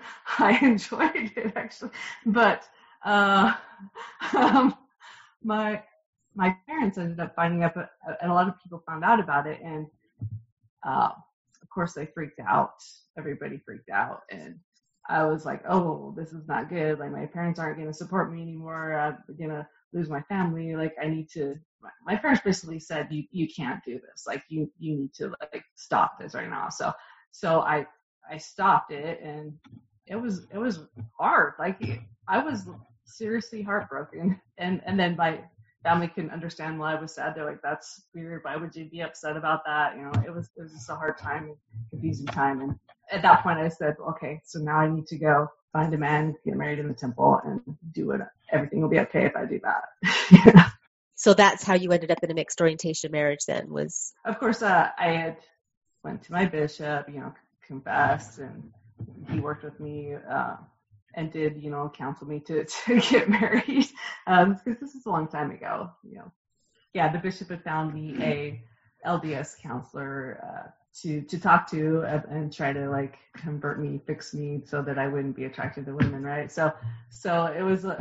I enjoyed it actually, but uh, um, my my parents ended up finding out, and a lot of people found out about it, and uh, of course they freaked out. Everybody freaked out, and I was like, oh, this is not good. Like, my parents aren't going to support me anymore. I'm going to lose my family. Like, I need to, my, my parents basically said, you, you can't do this. Like, you, you need to like stop this right now. So, so I, I stopped it, and it was, it was hard. Like, I was seriously heartbroken. And, and then my family couldn't understand why I was sad. They're like, that's weird. Why would you be upset about that? You know, it was, it was just a hard time, confusing time. And at that point I said, okay, so now I need to go find a man, get married in the temple, and do it. Everything will be okay if I do that. Yeah. So that's how you ended up in a mixed orientation marriage then, was? Of course, uh, I had went to my bishop, you know, confessed, and he worked with me, uh, and did, you know, counsel me to, to get married, um, because this is a long time ago, you know. Yeah, the bishop had found me a L D S counselor, uh, to, to talk to and, and try to like convert me, fix me so that I wouldn't be attracted to women, right? So, so it was uh,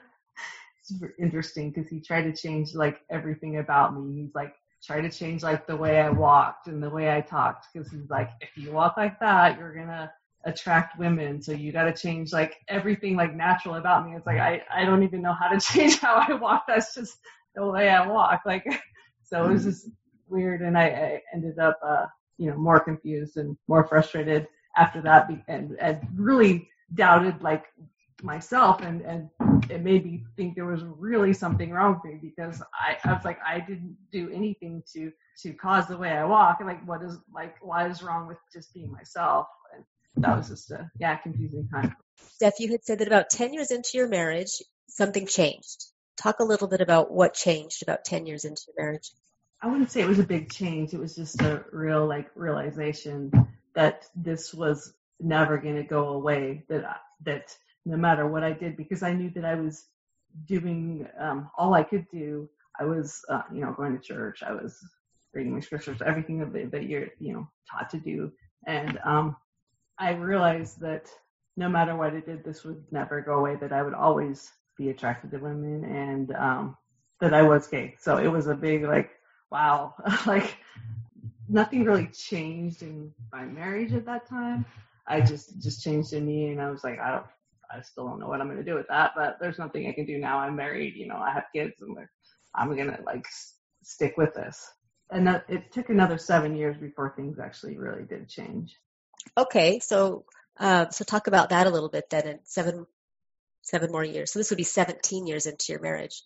super interesting because he tried to change like everything about me. He's like, try to change like the way I walked and the way I talked, because he's like, if you walk like that, you're gonna attract women, so you got to change like everything like natural about me. It's like, I, I don't even know how to change how I walk. That's just the way I walk. Like, so it was just weird, and I, I ended up uh you know, more confused and more frustrated after that, and, and really doubted like myself, and, and it made me think there was really something wrong with me, because I, I was like, I didn't do anything to, to cause the way I walk. And like, what is like, why is wrong with just being myself? And that was just a, yeah, confusing time. Steph, you had said that about ten years into your marriage, something changed. talk a little bit about what changed about ten years into your marriage. I wouldn't say it was a big change. It was just a real like realization that this was never going to go away. That I, that no matter what I did, because I knew that I was doing um, all I could do. I was, uh, you know, going to church. I was reading my scriptures, everything that, that you're, you know, taught to do. And um, I realized that no matter what I did, this would never go away. That I would always be attracted to women, and um, that I was gay. So it was a big like. Wow, like nothing really changed in my marriage at that time. I just just changed in me, and I was like, I don't, I still don't know what I'm going to do with that, but there's nothing I can do now. I'm married, you know, I have kids, and I'm going to like s- stick with this. And that, it took another seven years before things actually really did change. Okay, so uh, so talk about that a little bit then. In seven seven more years, so this would be seventeen years into your marriage.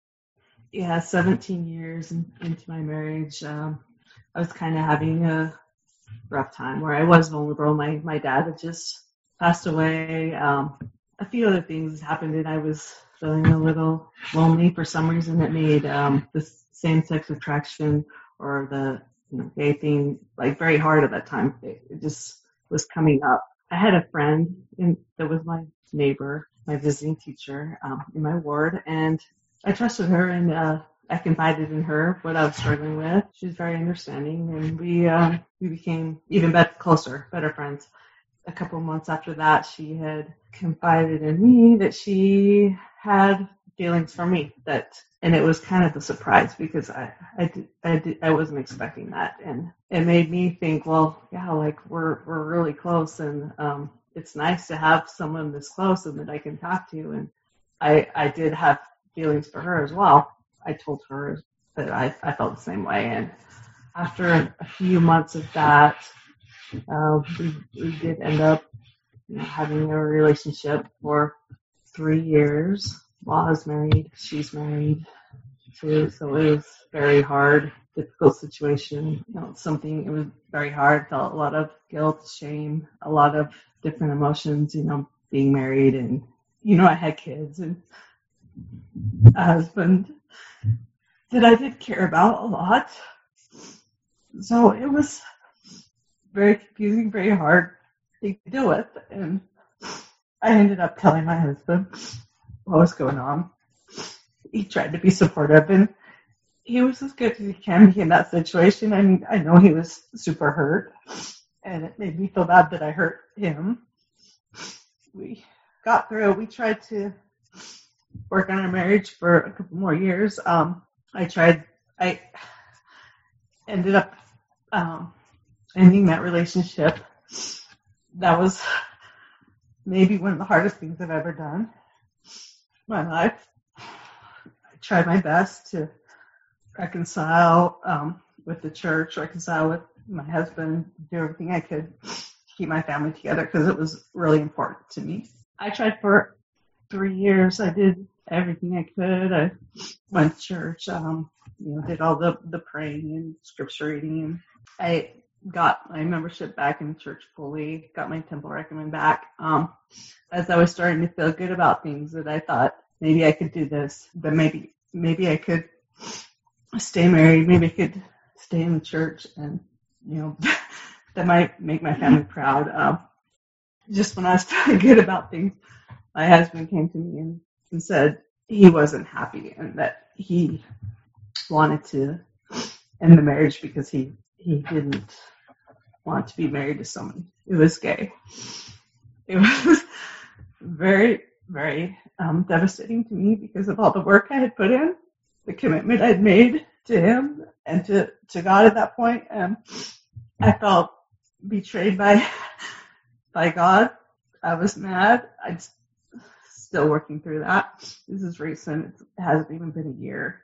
Yeah, seventeen years in, into my marriage, um, I was kind of having a rough time where I was vulnerable. My my dad had just passed away. Um, a few other things happened, and I was feeling a little lonely for some reason. It made um, the same-sex attraction or the you know gay thing like very hard at that time. It, it just was coming up. I had a friend in, that was my neighbor, my visiting teacher um, in my ward, and I trusted her, and uh, I confided in her what I was struggling with. She was very understanding, and we um, we became even better, closer, better friends. A couple of months after that, she had confided in me that she had feelings for me. That, and it was kind of a surprise because I I did, I, did, I wasn't expecting that, and it made me think, well, yeah, like we're we're really close, and um, it's nice to have someone this close and that I can talk to, and I I did have feelings for her as well. I told her that I, I felt the same way, and after a few months of that, uh, we, we did end up you know, having a relationship for three years while I was married. She's married too, so it was very hard, difficult situation. You know, something it was very hard. Felt a lot of guilt, shame, a lot of different emotions. You know, being married, and you know, I had kids and a husband that I did care about a lot. So it was very confusing, very hard thing to deal with. And I ended up telling my husband what was going on. He tried to be supportive, and he was as good as he can be in that situation. I mean, I know he was super hurt, and it made me feel bad that I hurt him. We got through. We tried to work on our marriage for a couple more years. Um, I tried, I ended up um, ending that relationship. That was maybe one of the hardest things I've ever done in my life. I tried my best to reconcile um, with the church, reconcile with my husband, do everything I could to keep my family together because it was really important to me. I tried for three years. I did everything I could. I went to church, um, you know, did all the, the praying and scripture reading. I got my membership back in church fully, got my temple recommend back. Um, as I was starting to feel good about things that I thought maybe I could do this, but maybe, maybe I could stay married, maybe I could stay in the church, and, you know, that might make my family proud. Um, just when I was feeling good about things, my husband came to me and, and said he wasn't happy and that he wanted to end the marriage because he, he didn't want to be married to someone who was gay. It was very, very um, devastating to me because of all the work I had put in, the commitment I'd made to him and to, to God at that point. And I felt betrayed by by God. I was mad. I'm still working through that. This is recent. It hasn't even been a year.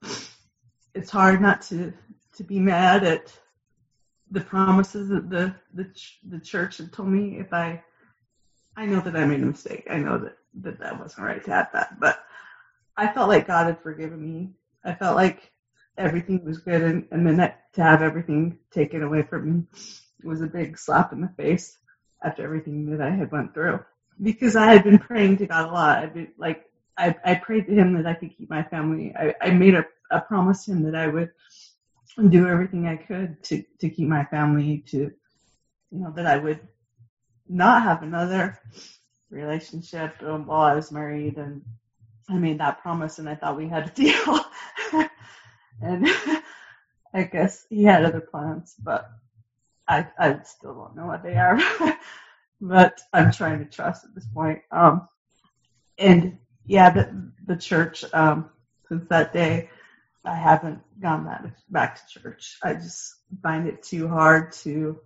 It's hard not to, to be mad at the promises that the, the the church had told me. If I, I know that I made a mistake. I know that, that that wasn't right to have that. But I felt like God had forgiven me. I felt like everything was good. And, and then that, to have everything taken away from me was a big slap in the face after everything that I had went through. Because I had been praying to God a lot. I'd been, like, I, I prayed to him that I could keep my family. I, I made a, a promise to him that I would do everything I could to, to keep my family, to, you know, that I would not have another relationship um, while I was married. And I made that promise, and I thought we had a deal. And I guess he had other plans, but I, I still don't know what they are. But I'm trying to trust at this point. Um, and yeah, the, the church, um, since that day, I haven't gone back, back to church. I just find it too hard to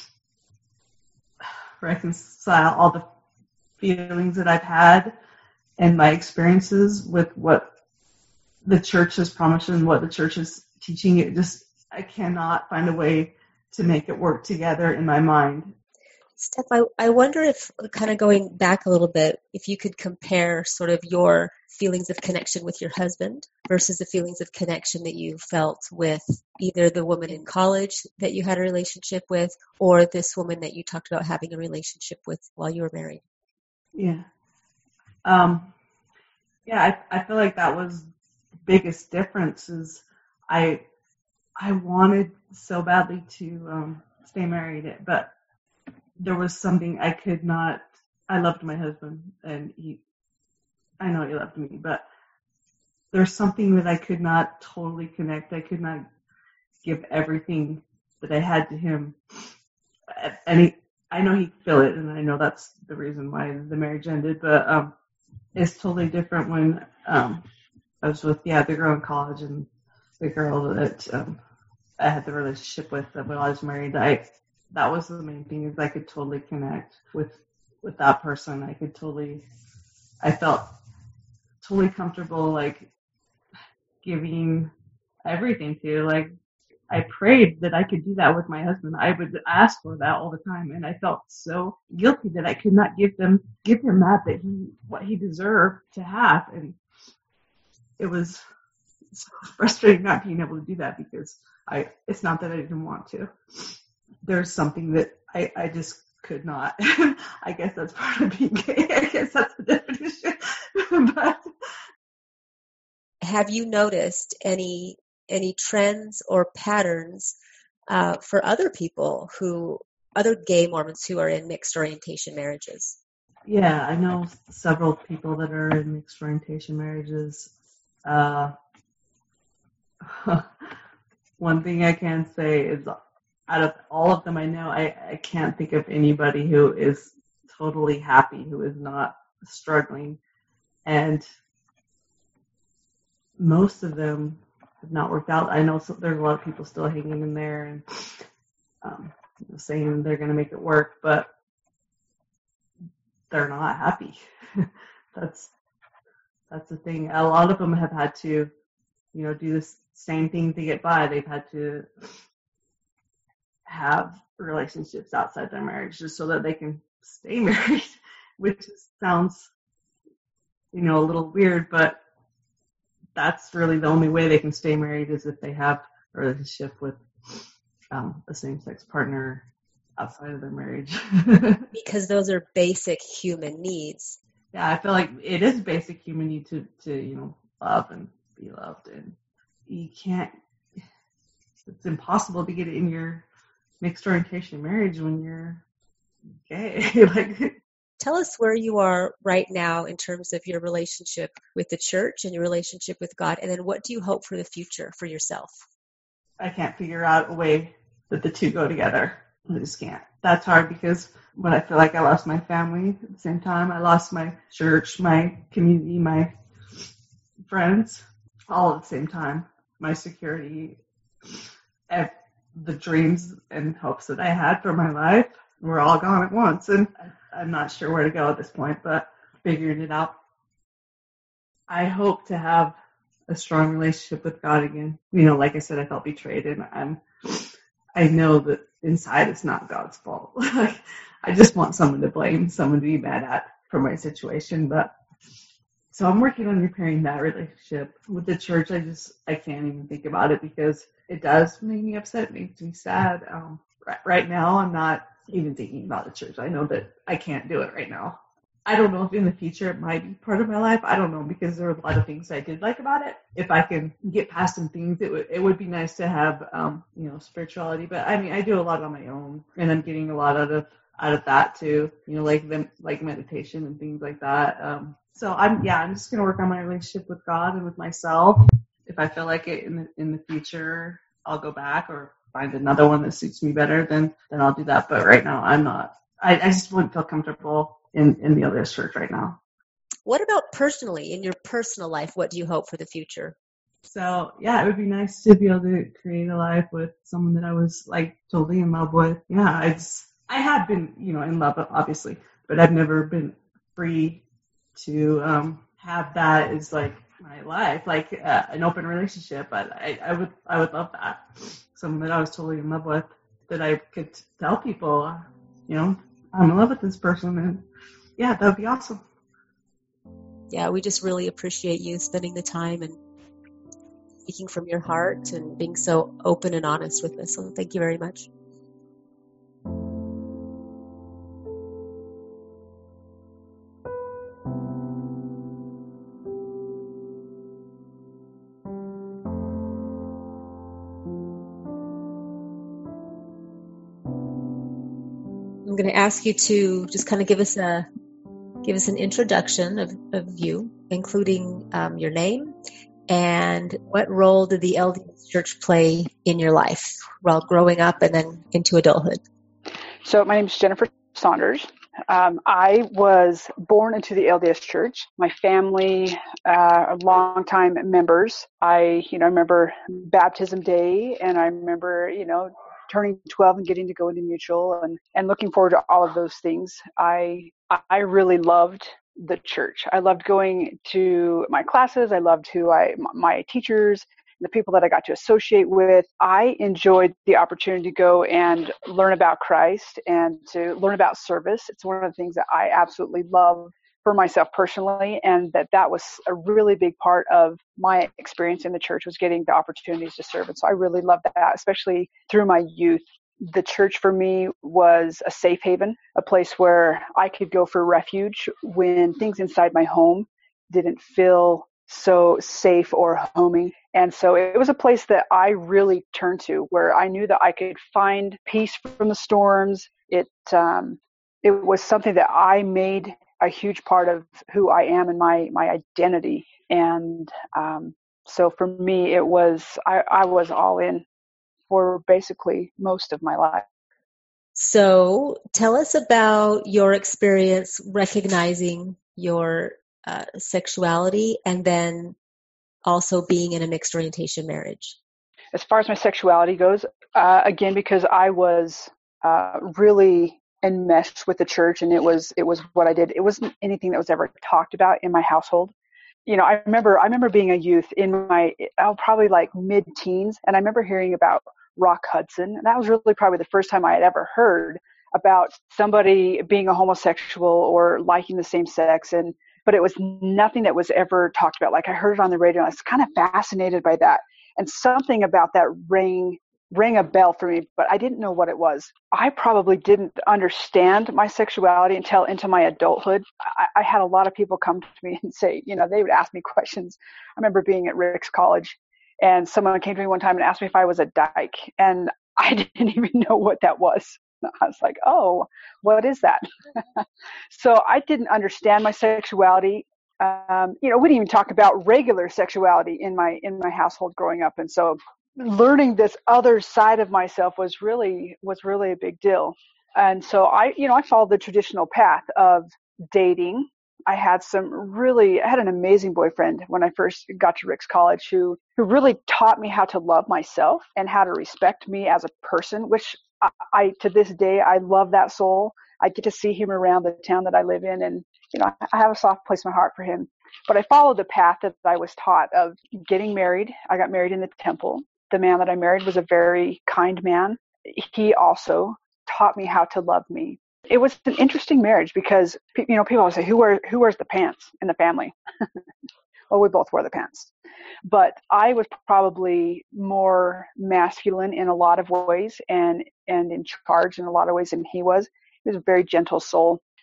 reconcile all the feelings that I've had and my experiences with what the church has promised and what the church is teaching. It just, I cannot find a way to make it work together in my mind. Steph, I, I wonder if, kind of going back a little bit, if you could compare sort of your feelings of connection with your husband versus the feelings of connection that you felt with either the woman in college that you had a relationship with or this woman that you talked about having a relationship with while you were married. Yeah. Um, yeah, I, I feel like that was the biggest difference is I, I wanted so badly to um, stay married, but there was something I could not, I loved my husband and he, I know he loved me, but there's something that I could not totally connect. I could not give everything that I had to him. And he, I know he'd feel it, and I know that's the reason why the marriage ended, but um, it's totally different when um, I was with, yeah, the girl in college and the girl that um, I had the relationship with when I was married. I, that was the main thing, is I could totally connect with, with that person. I could totally, I felt totally comfortable, like, giving everything to, like, I prayed that I could do that with my husband. I would ask for that all the time, and I felt so guilty that I could not give them, give him that, that he, what he deserved to have. And it was so frustrating not being able to do that, because I, it's not that I didn't want to. There's something that I, I just could not. I guess that's part of being gay. I guess that's the definition. But have you noticed any any trends or patterns uh, for other people who, other gay Mormons who are in mixed orientation marriages? Yeah, I know several people that are in mixed orientation marriages. Uh, one thing I can say is, out of all of them I know, I, I can't think of anybody who is totally happy, who is not struggling. And most of them have not worked out. I know so, there's a lot of people still hanging in there and um, saying they're going to make it work, but they're not happy. that's that's the thing. A lot of them have had to, you know, do the same thing to get by. They've had to have relationships outside their marriage just so that they can stay married, which sounds, you know, a little weird, but that's really the only way they can stay married, is if they have a relationship with um, a same-sex partner outside of their marriage. Because those are basic human needs. Yeah, I feel like it is basic human need to, to, you know, love and be loved. And you can't, it's impossible to get it in your mixed orientation marriage when you're gay. Like, tell us where you are right now in terms of your relationship with the church and your relationship with God, and then what do you hope for the future for yourself? I can't figure out a way that the two go together. I just can't. That's hard, because when I feel like I lost my family at the same time, I lost my church, my community, my friends, all at the same time. My security, the dreams and hopes that I had for my life were all gone at once. And I'm not sure where to go at this point, but figuring it out. I hope to have a strong relationship with God again. You know, like I said, I felt betrayed, and I'm, I know that inside it's not God's fault. Like, I just want someone to blame, someone to be mad at for my situation. But so I'm working on repairing that relationship with the church. I just, I can't even think about it, because it does make me upset. It makes me sad. Um, right, right now, I'm not even thinking about the church. I know that I can't do it right now. I don't know if in the future it might be part of my life. I don't know, because there are a lot of things I did like about it. If I can get past some things, it would it would be nice to have um, you know, spirituality. But I mean, I do a lot on my own, and I'm getting a lot out of out of that too. You know, like them like meditation and things like that. Um, so I'm yeah, I'm just gonna work on my relationship with God and with myself. If I feel like it in the in the future, I'll go back or find another one that suits me better. Then then I'll do that. But right now, I'm not. I, I just wouldn't feel comfortable in, in the L D S church right now. What about personally, in your personal life, what do you hope for the future? So yeah, it would be nice to be able to create a life with someone that I was like totally in love with. Yeah, it's I have been, you know, in love obviously, but I've never been free to um, have that as like my life, like uh, an open relationship. But I, I would I would love that, someone that I was totally in love with, that I could tell people, you know, I'm in love with this person, and yeah, that would be awesome. Yeah, we just really appreciate you spending the time and speaking from your heart and being so open and honest with us. So thank you very much. I'm going to ask you to just kind of give us a give us an introduction of, of you, including um, your name and what role did the L D S Church play in your life while growing up and then into adulthood. So my name is Jennifer Saunders. Um, I was born into the L D S Church. My family, uh, longtime members. I, you know, remember baptism day, and I remember, you know, turning twelve and getting to go into mutual and, and looking forward to all of those things. I I really loved the church. I loved going to my classes. I loved who I, my teachers, the people that I got to associate with. I enjoyed the opportunity to go and learn about Christ and to learn about service. It's one of the things that I absolutely love for myself personally, and that that was a really big part of my experience in the church, was getting the opportunities to serve. And so I really loved that, especially through my youth. The church for me was a safe haven, a place where I could go for refuge when things inside my home didn't feel so safe or homing. And so it was a place that I really turned to, where I knew that I could find peace from the storms. It um, it was something that I made a huge part of who I am and my my identity. And um, so for me, it was I, I was all in for basically most of my life. So tell us about your experience recognizing your uh, sexuality and then also being in a mixed orientation marriage. As far as my sexuality goes, uh, again, because I was uh, really enmeshed with the church, and it was it was what I did. It wasn't anything that was ever talked about in my household. You know, I remember I remember being a youth in my oh, probably like mid-teens, and I remember hearing about Rock Hudson. And that was really probably the first time I had ever heard about somebody being a homosexual or liking the same sex, and but it was nothing that was ever talked about. Like I heard it on the radio, and I was kind of fascinated by that. And something about that rang rang a bell for me, but I didn't know what it was. I probably didn't understand my sexuality until into my adulthood. I, I had a lot of people come to me and say, you know, they would ask me questions. I remember being at Rick's College, and someone came to me one time and asked me if I was a dyke, and I didn't even know what that was. I was like, oh, what is that? So I didn't understand my sexuality. Um, you know, we didn't even talk about regular sexuality in my in my household growing up, and so learning this other side of myself was really was really a big deal. And so I, you know, I followed the traditional path of dating. I had some really, I had an amazing boyfriend when I first got to Rick's College who who really taught me how to love myself and how to respect me as a person, which I, I to this day I love that soul. I get to see him around the town that I live in, and you know, I have a soft place in my heart for him. But I followed the path that I was taught of getting married. I got married in the temple. The man that I married was a very kind man. He also taught me how to love me. It was an interesting marriage because, you know, people always say, who wears, who wears the pants in the family? Well, we both wore the pants. But I was probably more masculine in a lot of ways and, and in charge in a lot of ways than he was. He was a very gentle soul.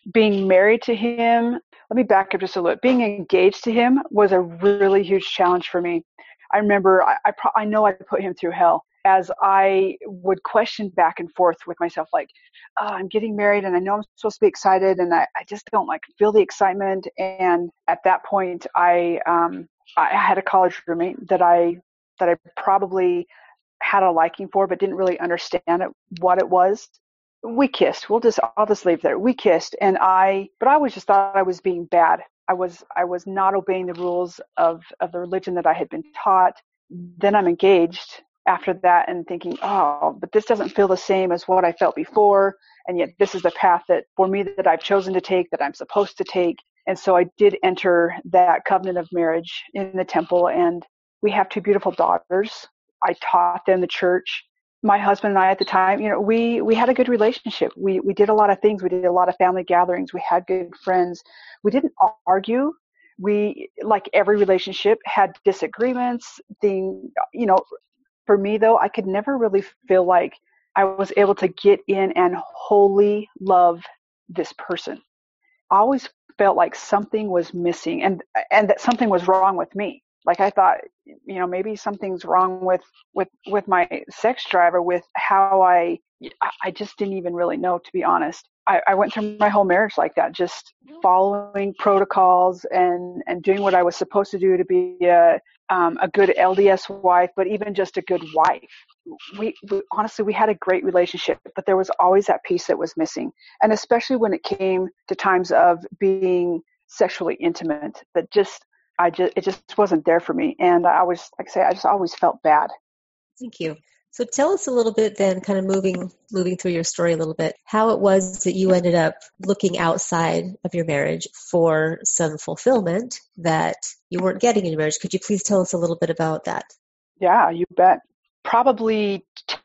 being married to him, let me back up just a little. Being engaged to him was a really huge challenge for me. I remember, I, I, pro- I know I put him through hell as I would question back and forth with myself, like, oh, I'm getting married and I know I'm supposed to be excited and I, I just don't like feel the excitement. And at that point, I, um, I had a college roommate that I, that I probably had a liking for, but didn't really understand it, what it was. We kissed. We'll just, I'll just leave there. We kissed, and I, but I always just thought I was being bad. I was, I was not obeying the rules of, of the religion that I had been taught. Then I'm engaged after that and thinking, oh, but this doesn't feel the same as what I felt before. And yet this is the path that for me that I've chosen to take, that I'm supposed to take. And so I did enter that covenant of marriage in the temple, and we have two beautiful daughters. I taught them the church. My husband and I at the time, you know, we, we had a good relationship. We, we did a lot of things. We did a lot of family gatherings. We had good friends. We didn't argue. We, like every relationship, had disagreements. Thing, you know, for me though, I could never really feel like I was able to get in and wholly love this person. I always felt like something was missing, and, and that something was wrong with me. Like I thought, you know, maybe something's wrong with, with, with my sex drive or with how I, I just didn't even really know, to be honest. I, I went through my whole marriage like that, just following protocols and, and doing what I was supposed to do to be a, um, a good L D S wife, but even just a good wife. We, we honestly, we had a great relationship, but there was always that piece that was missing. And especially when it came to times of being sexually intimate, that just, I just, it just wasn't there for me. And I always, like I say, I just always felt bad. Thank you. So tell us a little bit then, kind of moving moving through your story a little bit, how it was that you ended up looking outside of your marriage for some fulfillment that you weren't getting in your marriage. Could you please tell us a little bit about that? Yeah, you bet. Probably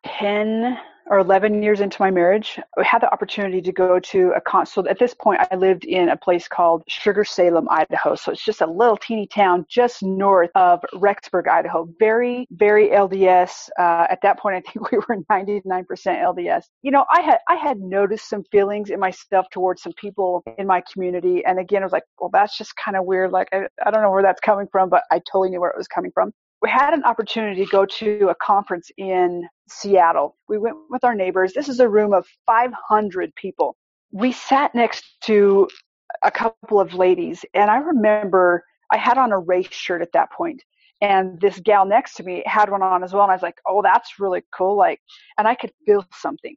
ten or eleven years into my marriage, I had the opportunity to go to a con. So at this point, I lived in a place called Sugar Salem, Idaho. So it's just a little teeny town just north of Rexburg, Idaho. Very, very L D S. Uh, at that point, I think we were ninety-nine percent L D S. You know, I had I had noticed some feelings in myself towards some people in my community. And again, I was like, well, that's just kind of weird. Like, I, I don't know where that's coming from, but I totally knew where it was coming from. We had an opportunity to go to a conference in Seattle. We went with our neighbors. This is a room of five hundred people. We sat next to a couple of ladies, and I remember I had on a race shirt at that point, and this gal next to me had one on as well, and I was like, oh, that's really cool. Like, and I could feel something.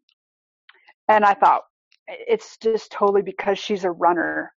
And I thought, it's just totally because she's a runner.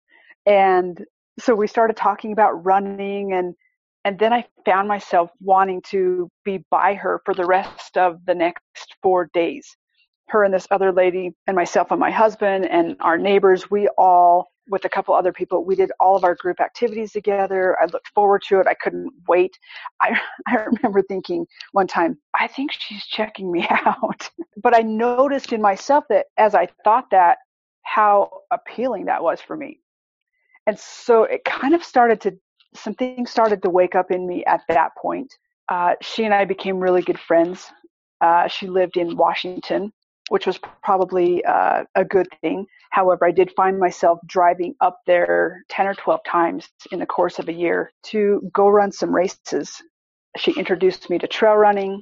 And so we started talking about running, and And then I found myself wanting to be by her for the rest of the next four days. Her and this other lady and myself and my husband and our neighbors, we all, with a couple other people, we did all of our group activities together. I looked forward to it. I couldn't wait. I, I remember thinking one time, I think she's checking me out. But I noticed in myself that as I thought that, how appealing that was for me. And so it kind of started to some things started to wake up in me at that point. Uh, she and I became really good friends. Uh, she lived in Washington, which was probably uh, a good thing. However, I did find myself driving up there ten or twelve times in the course of a year to go run some races. She introduced me to trail running,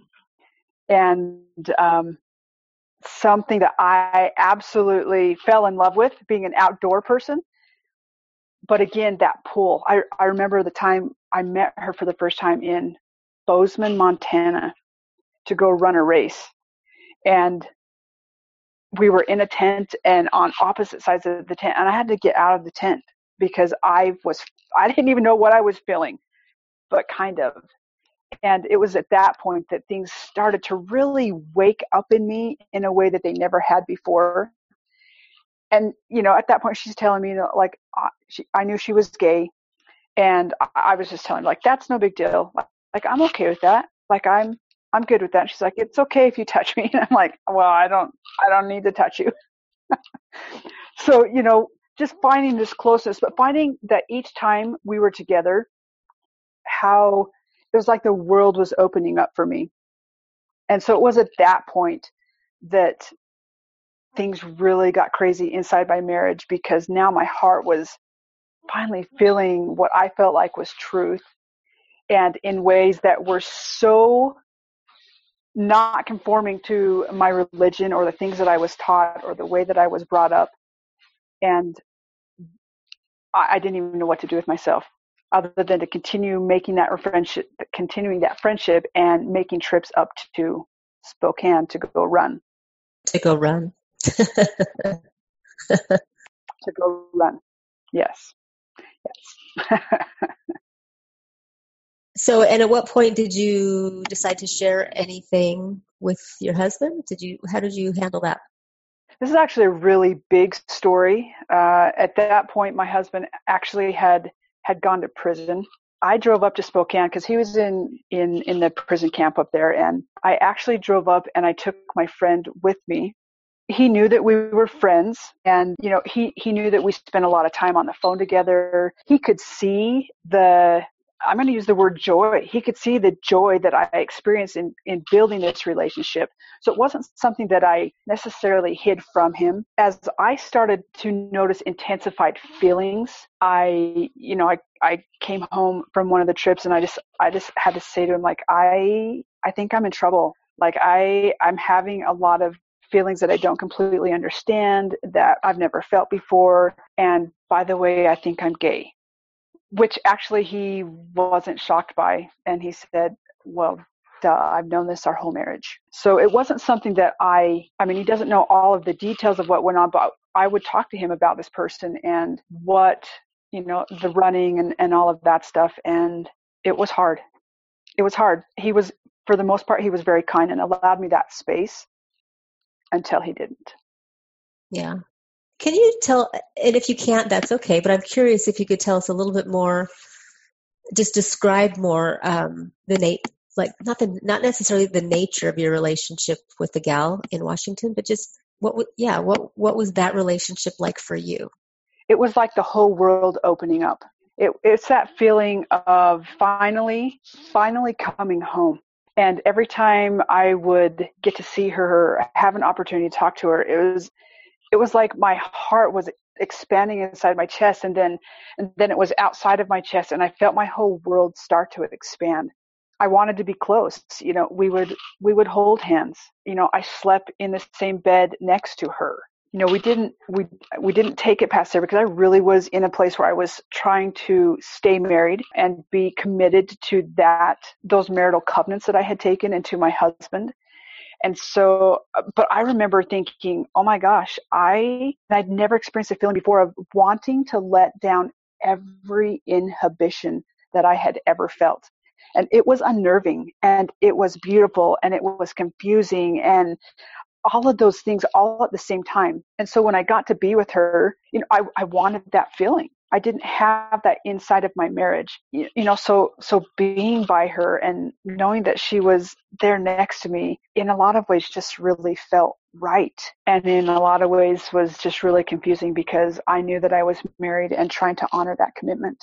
and um, something that I absolutely fell in love with, being an outdoor person. But again, that pull, I, I remember the time I met her for the first time in Bozeman, Montana, to go run a race. And we were in a tent and on opposite sides of the tent. And I had to get out of the tent because I was, I didn't even know what I was feeling, but kind of. And it was at that point that things started to really wake up in me in a way that they never had before. And, you know, at that point, she's telling me, you know, like, uh, she, I knew she was gay. And I, I was just telling her, like, that's no big deal. Like, like, I'm okay with that. Like, I'm, I'm good with that. And she's like, it's okay if you touch me. And I'm like, well, I don't, I don't need to touch you. So, you know, just finding this closeness, but finding that each time we were together, how it was like the world was opening up for me. And so it was at that point that things really got crazy inside my marriage, because now my heart was finally feeling what I felt like was truth, and in ways that were so not conforming to my religion or the things that I was taught or the way that I was brought up. And I, I didn't even know what to do with myself, other than to continue making that friendship, continuing that friendship and making trips up to Spokane to go run. To go run. To go run. Yes. Yes. So, and at what point did you decide to share anything with your husband? Did you, how did you handle that? This is actually a really big story. Uh, at that point, my husband actually had, had gone to prison. I drove up to Spokane because he was in, in, in the prison camp up there. And I actually drove up and I took my friend with me. He knew that we were friends, and, you know, he, he knew that we spent a lot of time on the phone together. He could see the, I'm going to use the word joy. He could see the joy that I experienced in, in building this relationship. So it wasn't something that I necessarily hid from him. As I started to notice intensified feelings, I, you know, I, I came home from one of the trips and I just, I just had to say to him, like, I, I think I'm in trouble. Like I, I'm having a lot of feelings that I don't completely understand, that I've never felt before. And by the way, I think I'm gay. Which actually he wasn't shocked by. And he said, well, duh, I've known this our whole marriage. So it wasn't something that I, I mean, he doesn't know all of the details of what went on, but I would talk to him about this person and what, you know, the running and, and all of that stuff. And it was hard. It was hard. He was, for the most part, he was very kind and allowed me that space until he didn't. Yeah. Can you tell, and if you can't, that's okay, but I'm curious if you could tell us a little bit more, just describe more um, the Nate, like not the not necessarily the nature of your relationship with the gal in Washington, but just what, w- yeah, what what was that relationship like for you? It was like the whole world opening up. It, it's that feeling of finally, finally coming home. And every time I would get to see her, have an opportunity to talk to her, it was It was like my heart was expanding inside my chest, and then and then it was outside of my chest, and I felt my whole world start to expand. I wanted to be close. You know, we would we would hold hands. You know, I slept in the same bed next to her. You know, we didn't we we didn't take it past there because I really was in a place where I was trying to stay married and be committed to that those marital covenants that I had taken into my husband. And so, but I remember thinking, oh my gosh, I, I'd never experienced a feeling before of wanting to let down every inhibition that I had ever felt. And it was unnerving, and it was beautiful, and it was confusing, and all of those things all at the same time. And so when I got to be with her, you know, I, I wanted that feeling. I didn't have that inside of my marriage, you, you know, so, so being by her and knowing that she was there next to me in a lot of ways just really felt right. And in a lot of ways was just really confusing because I knew that I was married and trying to honor that commitment.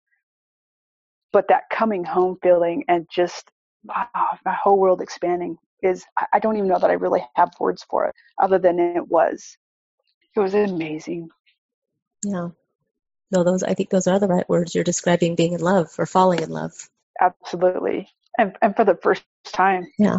But that coming home feeling and just wow, my whole world expanding is, I don't even know that I really have words for it other than it was, it was amazing. Yeah. No, those, I think those are the right words. You're describing being in love or falling in love. Absolutely. And and for the first time. Yeah.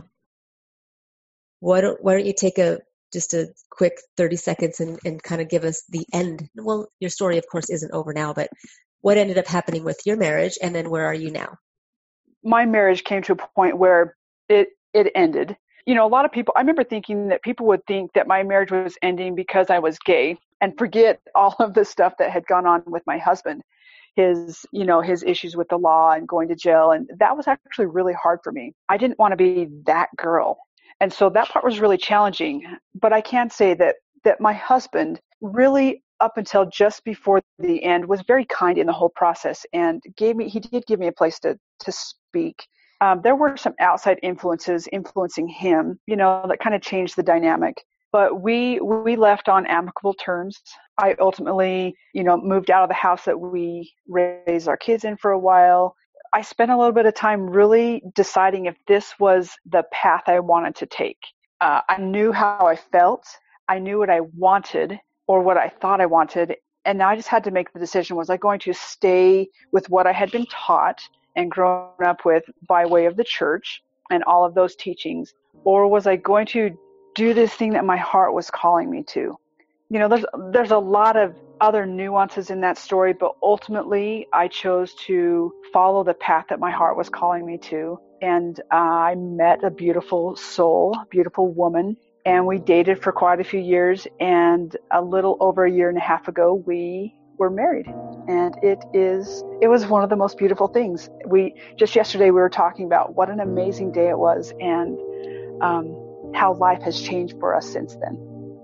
Why don't, why don't you take a, just a quick thirty seconds and, and kind of give us the end. Well, your story, of course, isn't over now, but what ended up happening with your marriage, and then where are you now? My marriage came to a point where it, it ended. You know, a lot of people, I remember thinking that people would think that my marriage was ending because I was gay and forget all of the stuff that had gone on with my husband, his, you know, his issues with the law and going to jail. And that was actually really hard for me. I didn't want to be that girl. And so that part was really challenging. But I can say that, that my husband really, up until just before the end, was very kind in the whole process and gave me, he did give me a place to, to speak. Um, there were some outside influences influencing him, you know, that kind of changed the dynamic. But we we left on amicable terms. I ultimately, you know, moved out of the house that we raised our kids in for a while. I spent a little bit of time really deciding if this was the path I wanted to take. Uh, I knew how I felt. I knew what I wanted or what I thought I wanted. And now I just had to make the decision, was I going to stay with what I had been taught and grown up with by way of the church and all of those teachings, or was I going to do this thing that my heart was calling me to? You know, there's there's a lot of other nuances in that story, but ultimately I chose to follow the path that my heart was calling me to. And uh, I met a beautiful soul, beautiful woman, and we dated for quite a few years. And a little over a year and a half ago, we were married. And it is, it was one of the most beautiful things. We, just yesterday, we were talking about what an amazing day it was, and um, how life has changed for us since then.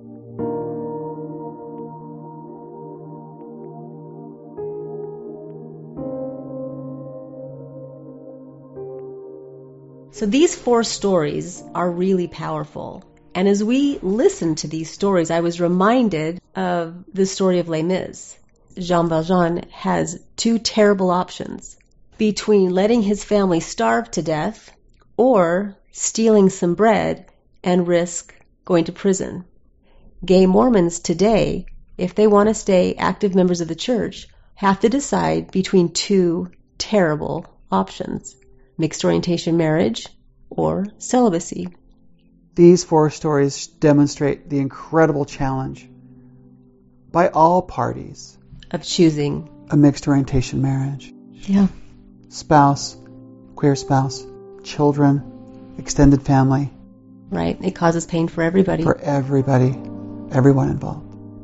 So these four stories are really powerful. And as we listened to these stories, I was reminded of the story of Les Mis. Jean Valjean has two terrible options between letting his family starve to death or stealing some bread and risk going to prison. Gay Mormons today, if they want to stay active members of the church, have to decide between two terrible options: mixed orientation marriage or celibacy. These four stories demonstrate the incredible challenge by all parties Of choosing. a mixed orientation marriage. Yeah. Spouse, queer spouse, children, extended family. Right. It causes pain for everybody. For everybody, everyone involved.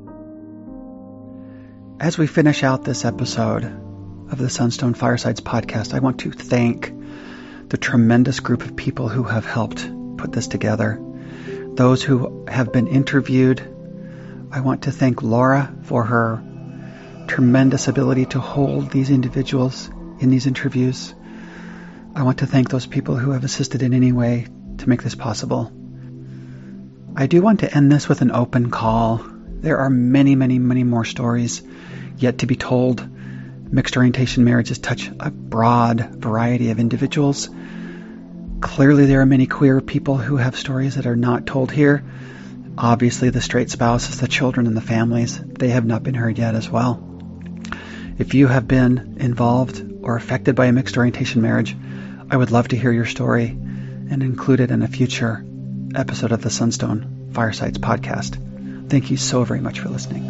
As we finish out this episode of the Sunstone Firesides podcast, I want to thank the tremendous group of people who have helped put this together. Those who have been interviewed. I want to thank Laura for her tremendous ability to hold these individuals in these interviews. I want to thank those people who have assisted in any way to make this possible. I do want to end this with an open call. There are many, many, many more stories yet to be told. Mixed orientation marriages touch a broad variety of individuals. Clearly there are many queer people who have stories that are not told here. Obviously the straight spouses, the children, and the families, they have not been heard yet as well. If you have been involved or affected by a mixed orientation marriage, I would love to hear your story and include it in a future episode of the Sunstone Firesides podcast. Thank you so very much for listening.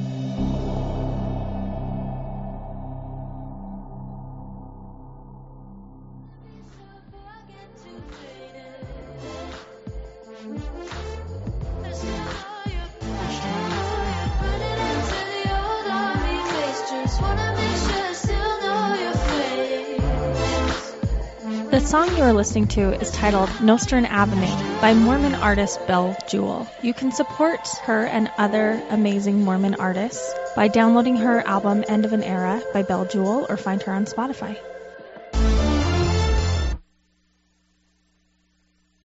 The song you are listening to is titled Nostrand Avenue by Mormon artist Belle Jewel. You can support her and other amazing Mormon artists by downloading her album End of an Era by Belle Jewel or find her on Spotify.